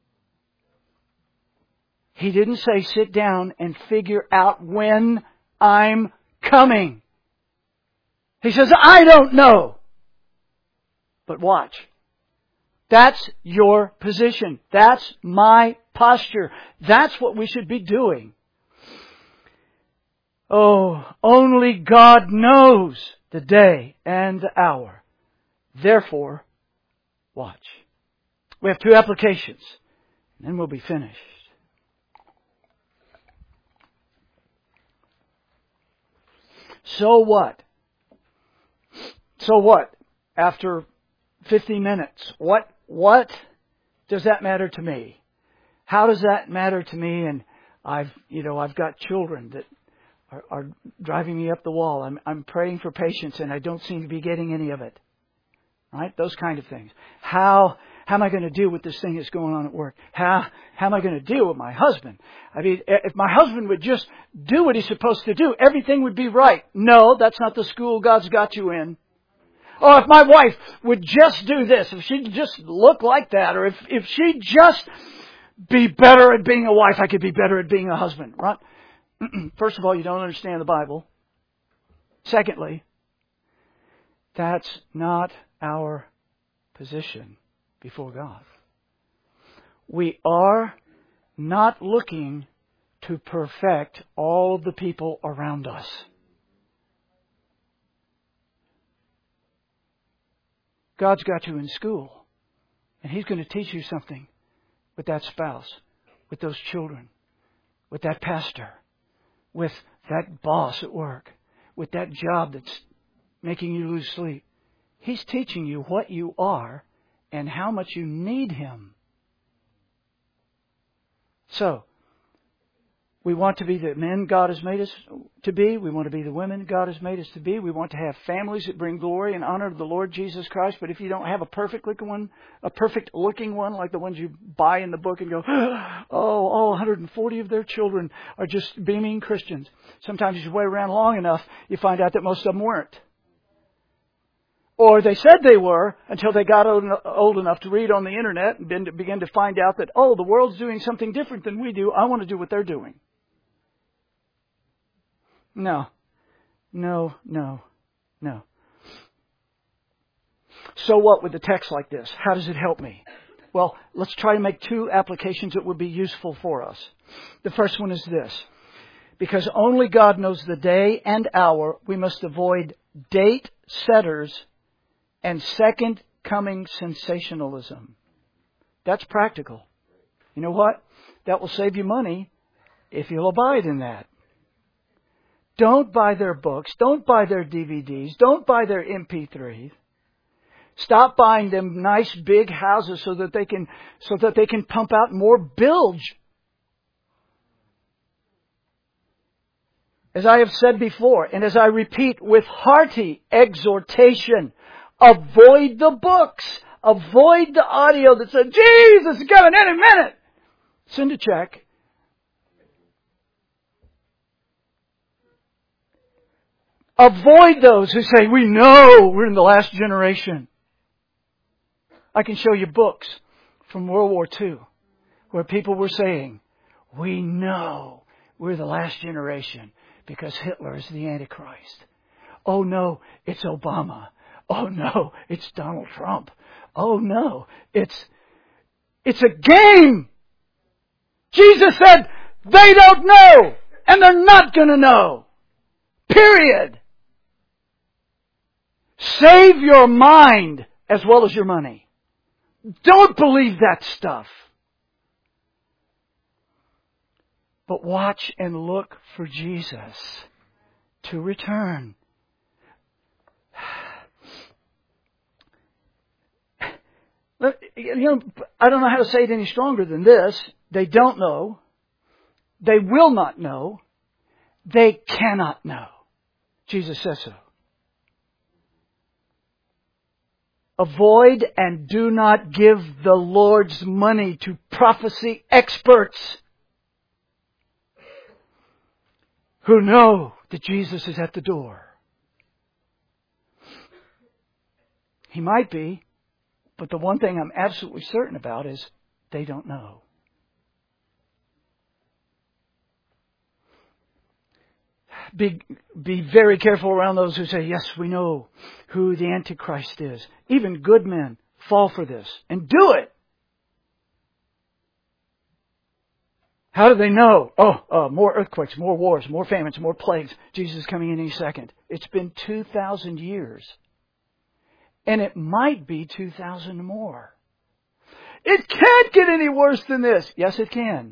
He didn't say sit down and figure out when I'm coming. He says, I don't know. But watch. That's your position. That's my posture. That's what we should be doing. Oh, only God knows the day and the hour. Therefore, watch. We have two applications, and then we'll be finished. So what? So what? After fifty minutes, what what does that matter to me? How does that matter to me? And I've you know I've got children that are, are driving me up the wall. I'm I'm praying for patience, and I don't seem to be getting any of it. Right? Those kind of things. How how am I going to deal with this thing that's going on at work? How how am I going to deal with my husband? I mean, if my husband would just do what he's supposed to do, everything would be right. No, that's not the school God's got you in. Or if my wife would just do this, if she'd just look like that, or if, if she'd just be better at being a wife, I could be better at being a husband, right? First of all, you don't understand the Bible. Secondly, that's not our position before God. We are not looking to perfect all of the people around us. God's got you in school, and He's going to teach you something with that spouse, with those children, with that pastor, with that boss at work, with that job that's making you lose sleep. He's teaching you what you are and how much you need Him. So, we want to be the men God has made us to be. We want to be the women God has made us to be. We want to have families that bring glory and honor to the Lord Jesus Christ. But if you don't have a perfect looking one, a perfect looking one like the ones you buy in the book and go, oh, all one hundred forty of their children are just beaming Christians. Sometimes you wait around long enough, you find out that most of them weren't. Or they said they were until they got old, old enough to read on the internet and began to find out that, oh, the world's doing something different than we do. I want to do what they're doing. No, no, no, no. So what with a text like this? How does it help me? Well, let's try to make two applications that would be useful for us. The first one is this. Because only God knows the day and hour, we must avoid date setters and second coming sensationalism. That's practical. You know what? That will save you money if you'll abide in that. Don't buy their books. Don't buy their D V Ds. Don't buy their M P threes. Stop buying them nice big houses so that they can so that they can pump out more bilge. as I have said before, and as I repeat with hearty exhortation, avoid the books. Avoid the audio that says, Jesus is coming any minute. Send a check. Avoid those who say, we know we're in the last generation. I can show you books from World War Two where people were saying, we know we're the last generation because Hitler is the Antichrist. Oh no, it's Obama. Oh no, it's Donald Trump. Oh no, it's, it's a game. Jesus said, they don't know, and they're not going to know. Period. Save your mind as well as your money. Don't believe that stuff. But watch and look for Jesus to return. You know, I don't know how to say it any stronger than this. They don't know. They will not know. They cannot know. Jesus says so. Avoid and do not give the Lord's money to prophecy experts who know that Jesus is at the door. He might be, but the one thing I'm absolutely certain about is they don't know. Be, be very careful around those who say, yes, we know who the Antichrist is. Even good men fall for this and do it. How do they know? Oh, uh, more earthquakes, more wars, more famines, more plagues. Jesus is coming in any second. It's been two thousand years. And it might be two thousand more. It can't get any worse than this. Yes, it can.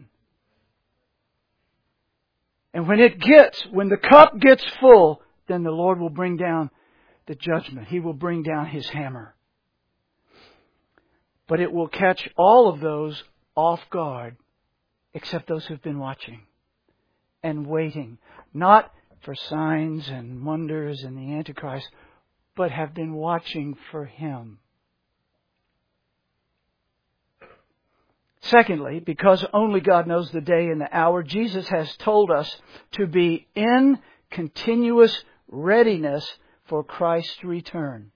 And when it gets, when the cup gets full, then the Lord will bring down the judgment. He will bring down His hammer. But it will catch all of those off guard, except those who've been watching and waiting. Not for signs and wonders and the Antichrist, but have been watching for Him. Secondly, because only God knows the day and the hour, Jesus has told us to be in continuous readiness for Christ's return.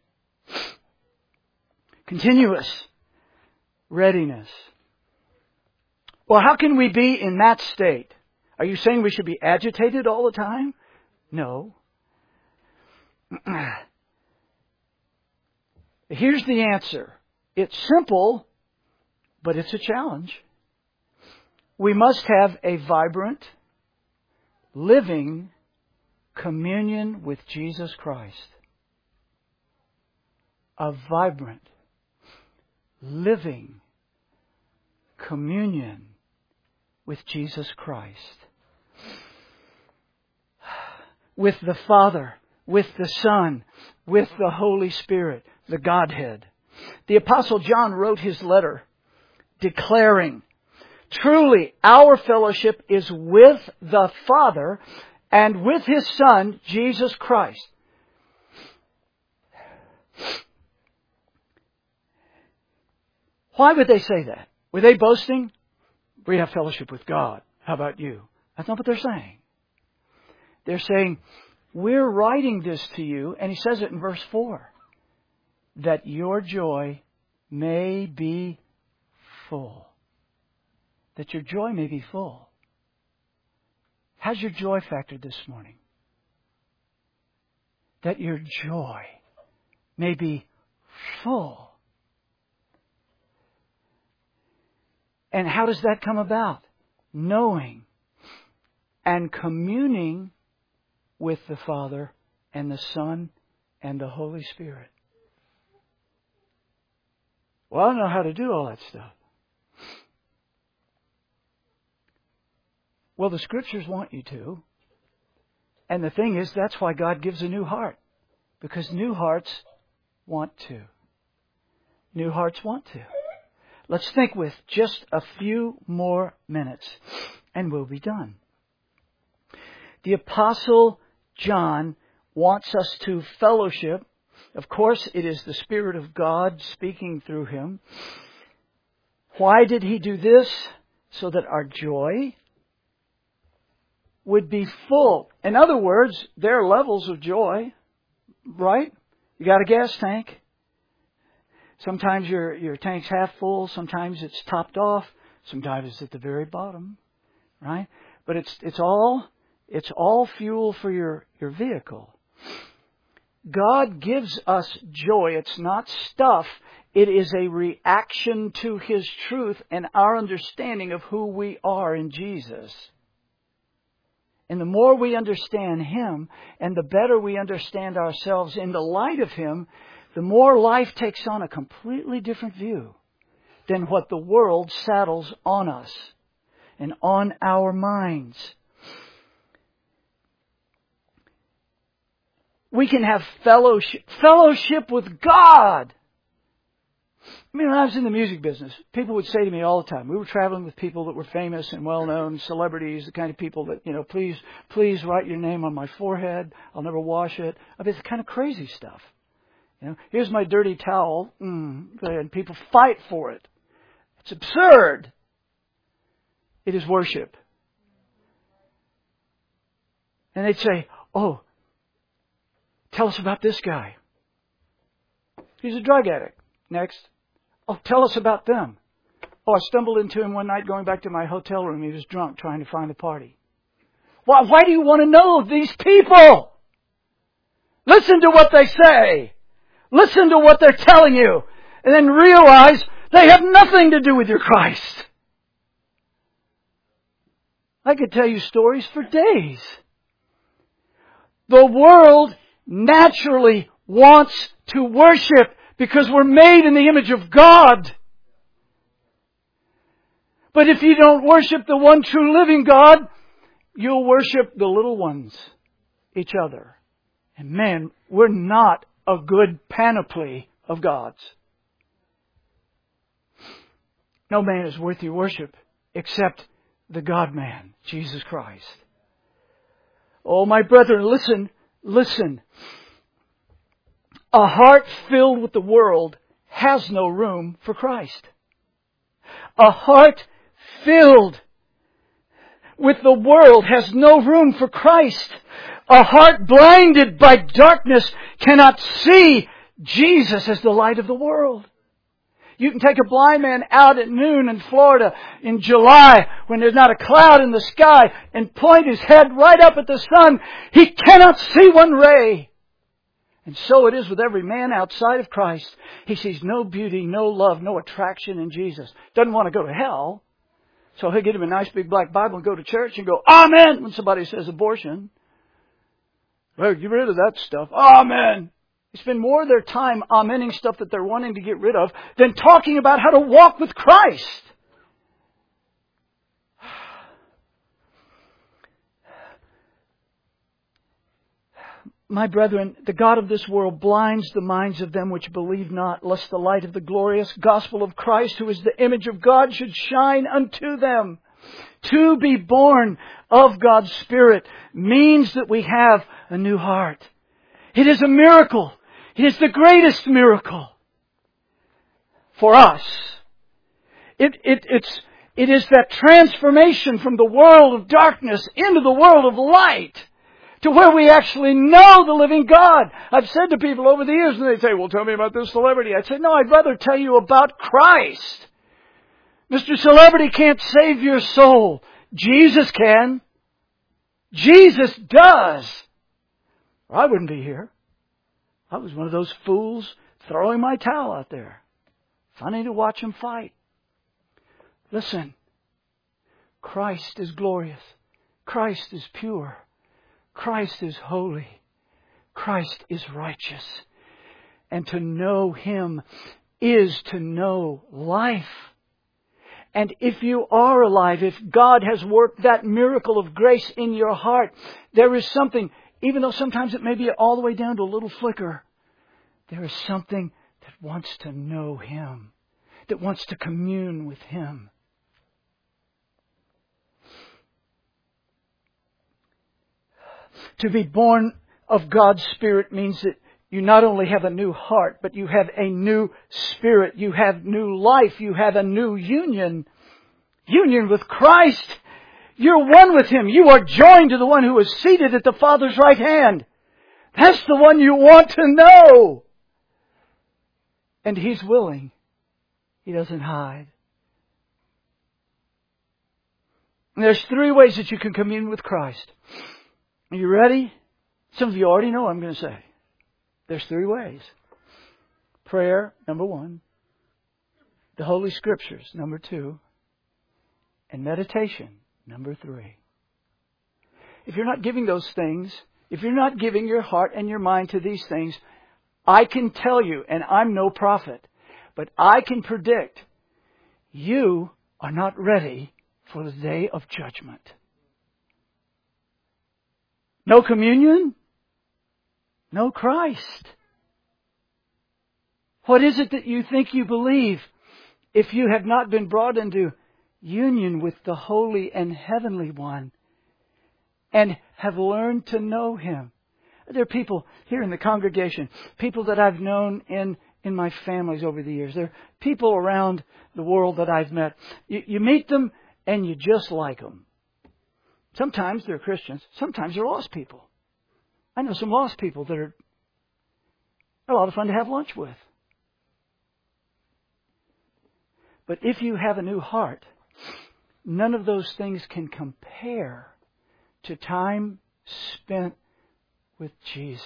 Continuous readiness. Well, how can we be in that state? Are you saying we should be agitated all the time? No. Here's the answer. It's simple, but it's a challenge. We must have a vibrant, living communion with Jesus Christ. A vibrant, living communion with Jesus Christ. With the Father, with the Son, with the Holy Spirit, the Godhead. The Apostle John wrote his letter declaring, truly our fellowship is with the Father and with His Son, Jesus Christ. Why would they say that? Were they boasting? We have fellowship with God. How about you? That's not what they're saying. They're saying, we're writing this to you, and he says it in verse four, that your joy may be full. That your joy may be full. How's your joy factor this morning? That your joy may be full. And how does that come about? Knowing and communing with the Father and the Son and the Holy Spirit. Well, I don't know how to do all that stuff. Well, the Scriptures want you to. And the thing is, that's why God gives a new heart. Because new hearts want to. New hearts want to. Let's think with just a few more minutes, and we'll be done. The Apostle John wants us to fellowship. Of course, it is the Spirit of God speaking through him. Why did he do this? So that our joy would be full. In other words, there are levels of joy, right? You got a gas tank. Sometimes your your tank's half full. Sometimes it's topped off. Sometimes it's at the very bottom, right? But it's it's all it's all fuel for your, your vehicle. God gives us joy. It's not stuff. It is a reaction to His truth and our understanding of who we are in Jesus. And the more we understand Him and the better we understand ourselves in the light of Him, the more life takes on a completely different view than what the world saddles on us and on our minds. We can have fellowship, fellowship with God. I mean, when I was in the music business, people would say to me all the time, we were traveling with people that were famous and well-known, celebrities, the kind of people that, you know, please, please write your name on my forehead. I'll never wash it. I mean, it's kind of crazy stuff. You know, here's my dirty towel. Mm, and people fight for it. It's absurd. It is worship. And they'd say, oh, tell us about this guy. He's a drug addict. Next. Oh, tell us about them. Oh, I stumbled into him one night going back to my hotel room. He was drunk trying to find a party. Why, why do you want to know these people? Listen to what they say. Listen to what they're telling you. And then realize they have nothing to do with your Christ. I could tell you stories for days. The world naturally wants to worship because we're made in the image of God. But if you don't worship the one true living God, you'll worship the little ones, each other. And man, we're not a good panoply of gods. No man is worth your worship except the God-man, Jesus Christ. Oh, my brethren, listen, listen. A heart filled with the world has no room for Christ. A heart filled with the world has no room for Christ. A heart blinded by darkness cannot see Jesus as the light of the world. You can take a blind man out at noon in Florida in July when there's not a cloud in the sky and point his head right up at the sun. He cannot see one ray. And so it is with every man outside of Christ. He sees no beauty, no love, no attraction in Jesus. Doesn't want to go to hell. So he'll get him a nice big black Bible and go to church and go, Amen, when somebody says abortion. Well, get rid of that stuff. Amen. They spend more of their time amening stuff that they're wanting to get rid of than talking about how to walk with Christ. My brethren, the God of this world blinds the minds of them which believe not, lest the light of the glorious gospel of Christ, who is the image of God, should shine unto them. To be born of God's Spirit means that we have a new heart. It is a miracle. It is the greatest miracle for us. It, it, it's, it is that transformation from the world of darkness into the world of light, to where we actually know the living God. I've said to people over the years, and they say, well, tell me about this celebrity. I say, no, I'd rather tell you about Christ. Mister Celebrity can't save your soul. Jesus can. Jesus does. Or I wouldn't be here. I was one of those fools throwing my towel out there. Funny to watch him fight. Listen. Christ is glorious. Christ is pure. Christ is holy. Christ is righteous. And to know Him is to know life. And if you are alive, if God has worked that miracle of grace in your heart, there is something, even though sometimes it may be all the way down to a little flicker, there is something that wants to know Him, that wants to commune with Him. To be born of God's Spirit means that you not only have a new heart, but you have a new spirit. You have new life. You have a new union. Union with Christ. You're one with Him. You are joined to the one who is seated at the Father's right hand. That's the one you want to know. And He's willing. He doesn't hide. And there's three ways that you can commune with Christ. Are you ready? Some of you already know what I'm going to say. There's three ways. Prayer, number one. The Holy Scriptures, number two. And meditation, number three. If you're not giving those things, if you're not giving your heart and your mind to these things, I can tell you, and I'm no prophet, but I can predict you are not ready for the day of judgment. No communion? No Christ. What is it that you think you believe if you have not been brought into union with the Holy and Heavenly One and have learned to know Him? There are people here in the congregation, people that I've known in, in my families over the years. There are people around the world that I've met. You, you meet them and you just like them. Sometimes they're Christians. Sometimes they're lost people. I know some lost people that are a lot of fun to have lunch with. But if you have a new heart, none of those things can compare to time spent with Jesus.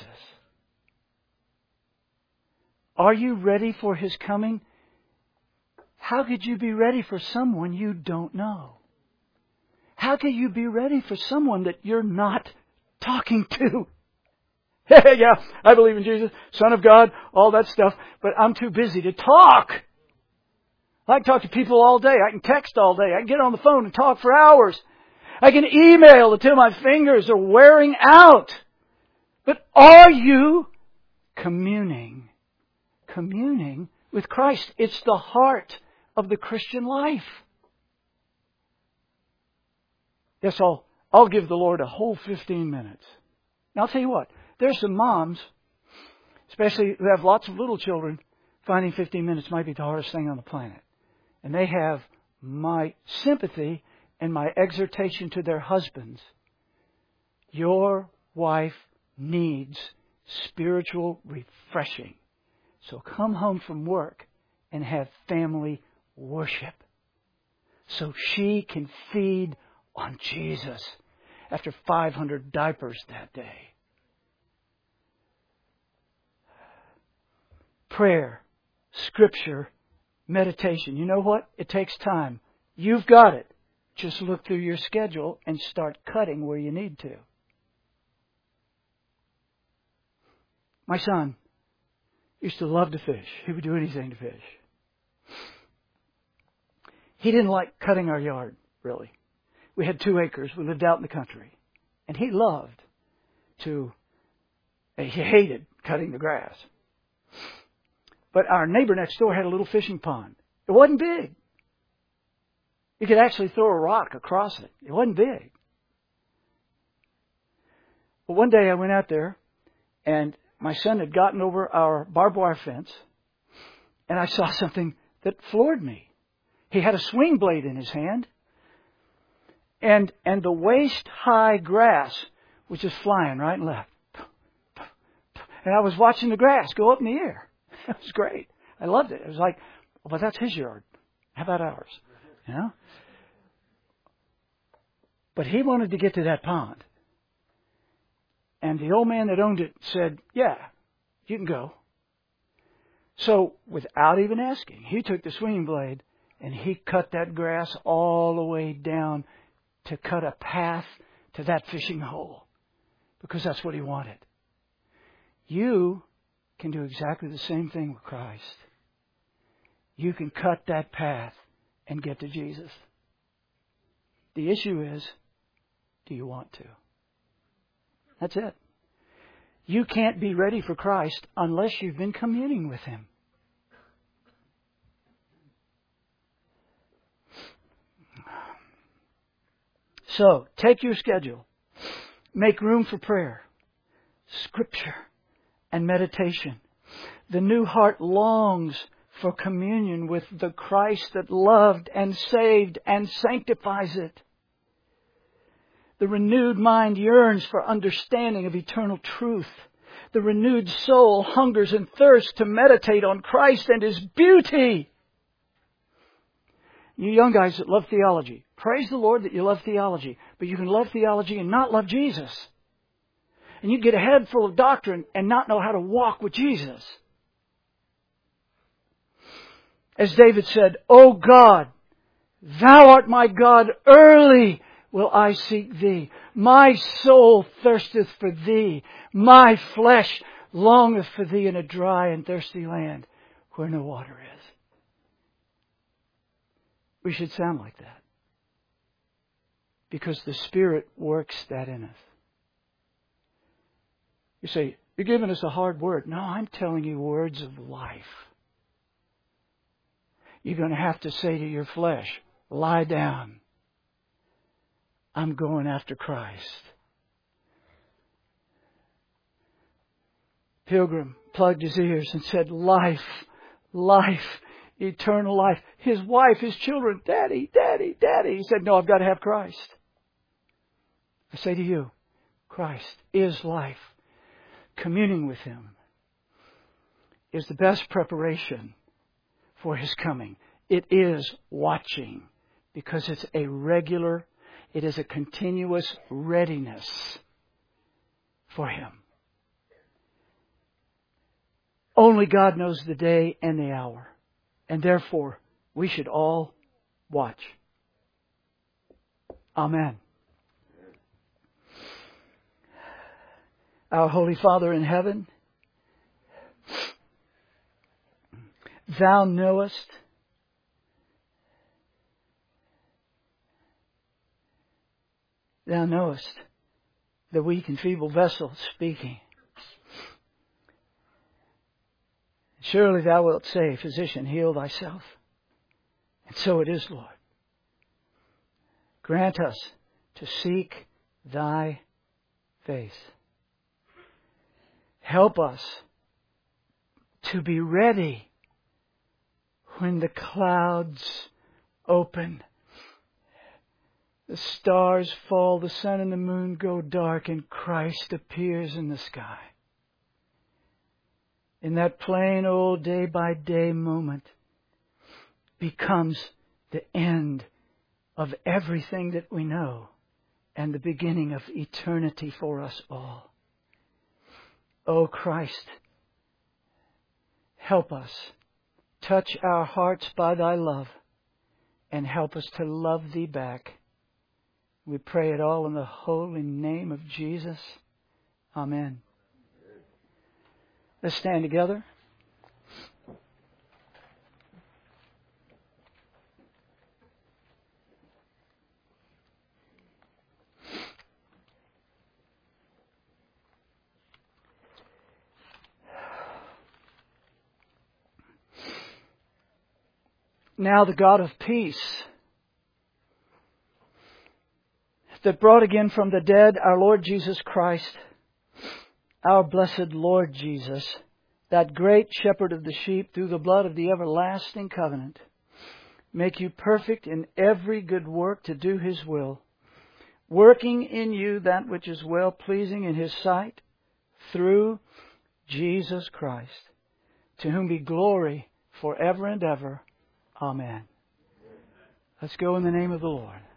Are you ready for His coming? How could you be ready for someone you don't know? How can you be ready for someone that you're not talking to? Yeah, I believe in Jesus, Son of God, all that stuff, but I'm too busy to talk. I can talk to people all day. I can text all day. I can get on the phone and talk for hours. I can email until my fingers are wearing out. But are you communing? Communing with Christ. It's the heart of the Christian life. Yes, I'll, I'll give the Lord a whole fifteen minutes. Now, I'll tell you what. There's some moms, especially who have lots of little children, finding fifteen minutes might be the hardest thing on the planet. And they have my sympathy and my exhortation to their husbands. Your wife needs spiritual refreshing. So come home from work and have family worship. So she can feed on Jesus after five hundred diapers that day. Prayer, Scripture, meditation. You know what? It takes time. You've got it. Just look through your schedule and start cutting where you need to. My son used to love to fish. He would do anything to fish. He didn't like cutting our yard, really. We had two acres. We lived out in the country. And he loved to, he hated cutting the grass. But our neighbor next door had a little fishing pond. It wasn't big. You could actually throw a rock across it. It wasn't big. But one day I went out there, and my son had gotten over our barbed wire fence, and I saw something that floored me. He had a swing blade in his hand, and and the waist-high grass was just flying right and left. And I was watching the grass go up in the air. It was great. I loved it. It was like, well, but that's his yard. How about ours? You know? But he wanted to get to that pond. And the old man that owned it said, yeah, you can go. So without even asking, he took the swinging blade and he cut that grass all the way down to cut a path to that fishing hole. Because that's what he wanted. You can do exactly the same thing with Christ. You can cut that path and get to Jesus. The issue is, do you want to? That's it. You can't be ready for Christ unless you've been communing with Him. So, take your schedule. Make room for prayer, Scripture, and meditation. The new heart longs for communion with the Christ that loved and saved and sanctifies it. The renewed mind yearns for understanding of eternal truth. The renewed soul hungers and thirsts to meditate on Christ and His beauty. You young guys that love theology, praise the Lord that you love theology. But you can love theology and not love Jesus. And you get a head full of doctrine and not know how to walk with Jesus. As David said, O God, Thou art my God, early will I seek Thee. My soul thirsteth for Thee. My flesh longeth for Thee in a dry and thirsty land where no water is. We should sound like that. Because the Spirit works that in us. You say, you're giving us a hard word. No, I'm telling you words of life. You're going to have to say to your flesh, lie down. I'm going after Christ. Pilgrim plugged his ears and said, life, life, eternal life. His wife, his children, Daddy, Daddy, Daddy. He said, no, I've got to have Christ. I say to you, Christ is life. Communing with Him is the best preparation for His coming. It is watching because it's a regular, it is a continuous readiness for Him. Only God knows the day and the hour. And therefore, we should all watch. Amen. Our Holy Father in heaven, Thou knowest Thou knowest the weak and feeble vessel speaking. Surely Thou wilt say, Physician, heal thyself. And so it is, Lord. Grant us to seek Thy face. Help us to be ready when the clouds open, the stars fall, the sun and the moon go dark, and Christ appears in the sky. In that plain old day-by-day moment becomes the end of everything that we know and the beginning of eternity for us all. O Christ, help us. Touch our hearts by Thy love and help us to love Thee back. We pray it all in the holy name of Jesus. Amen. Let's stand together. Now the God of peace, that brought again from the dead our Lord Jesus Christ, our blessed Lord Jesus, that great shepherd of the sheep, through the blood of the everlasting covenant, make you perfect in every good work to do His will, working in you that which is well-pleasing in His sight, through Jesus Christ, to whom be glory forever and ever. Amen. Let's go in the name of the Lord.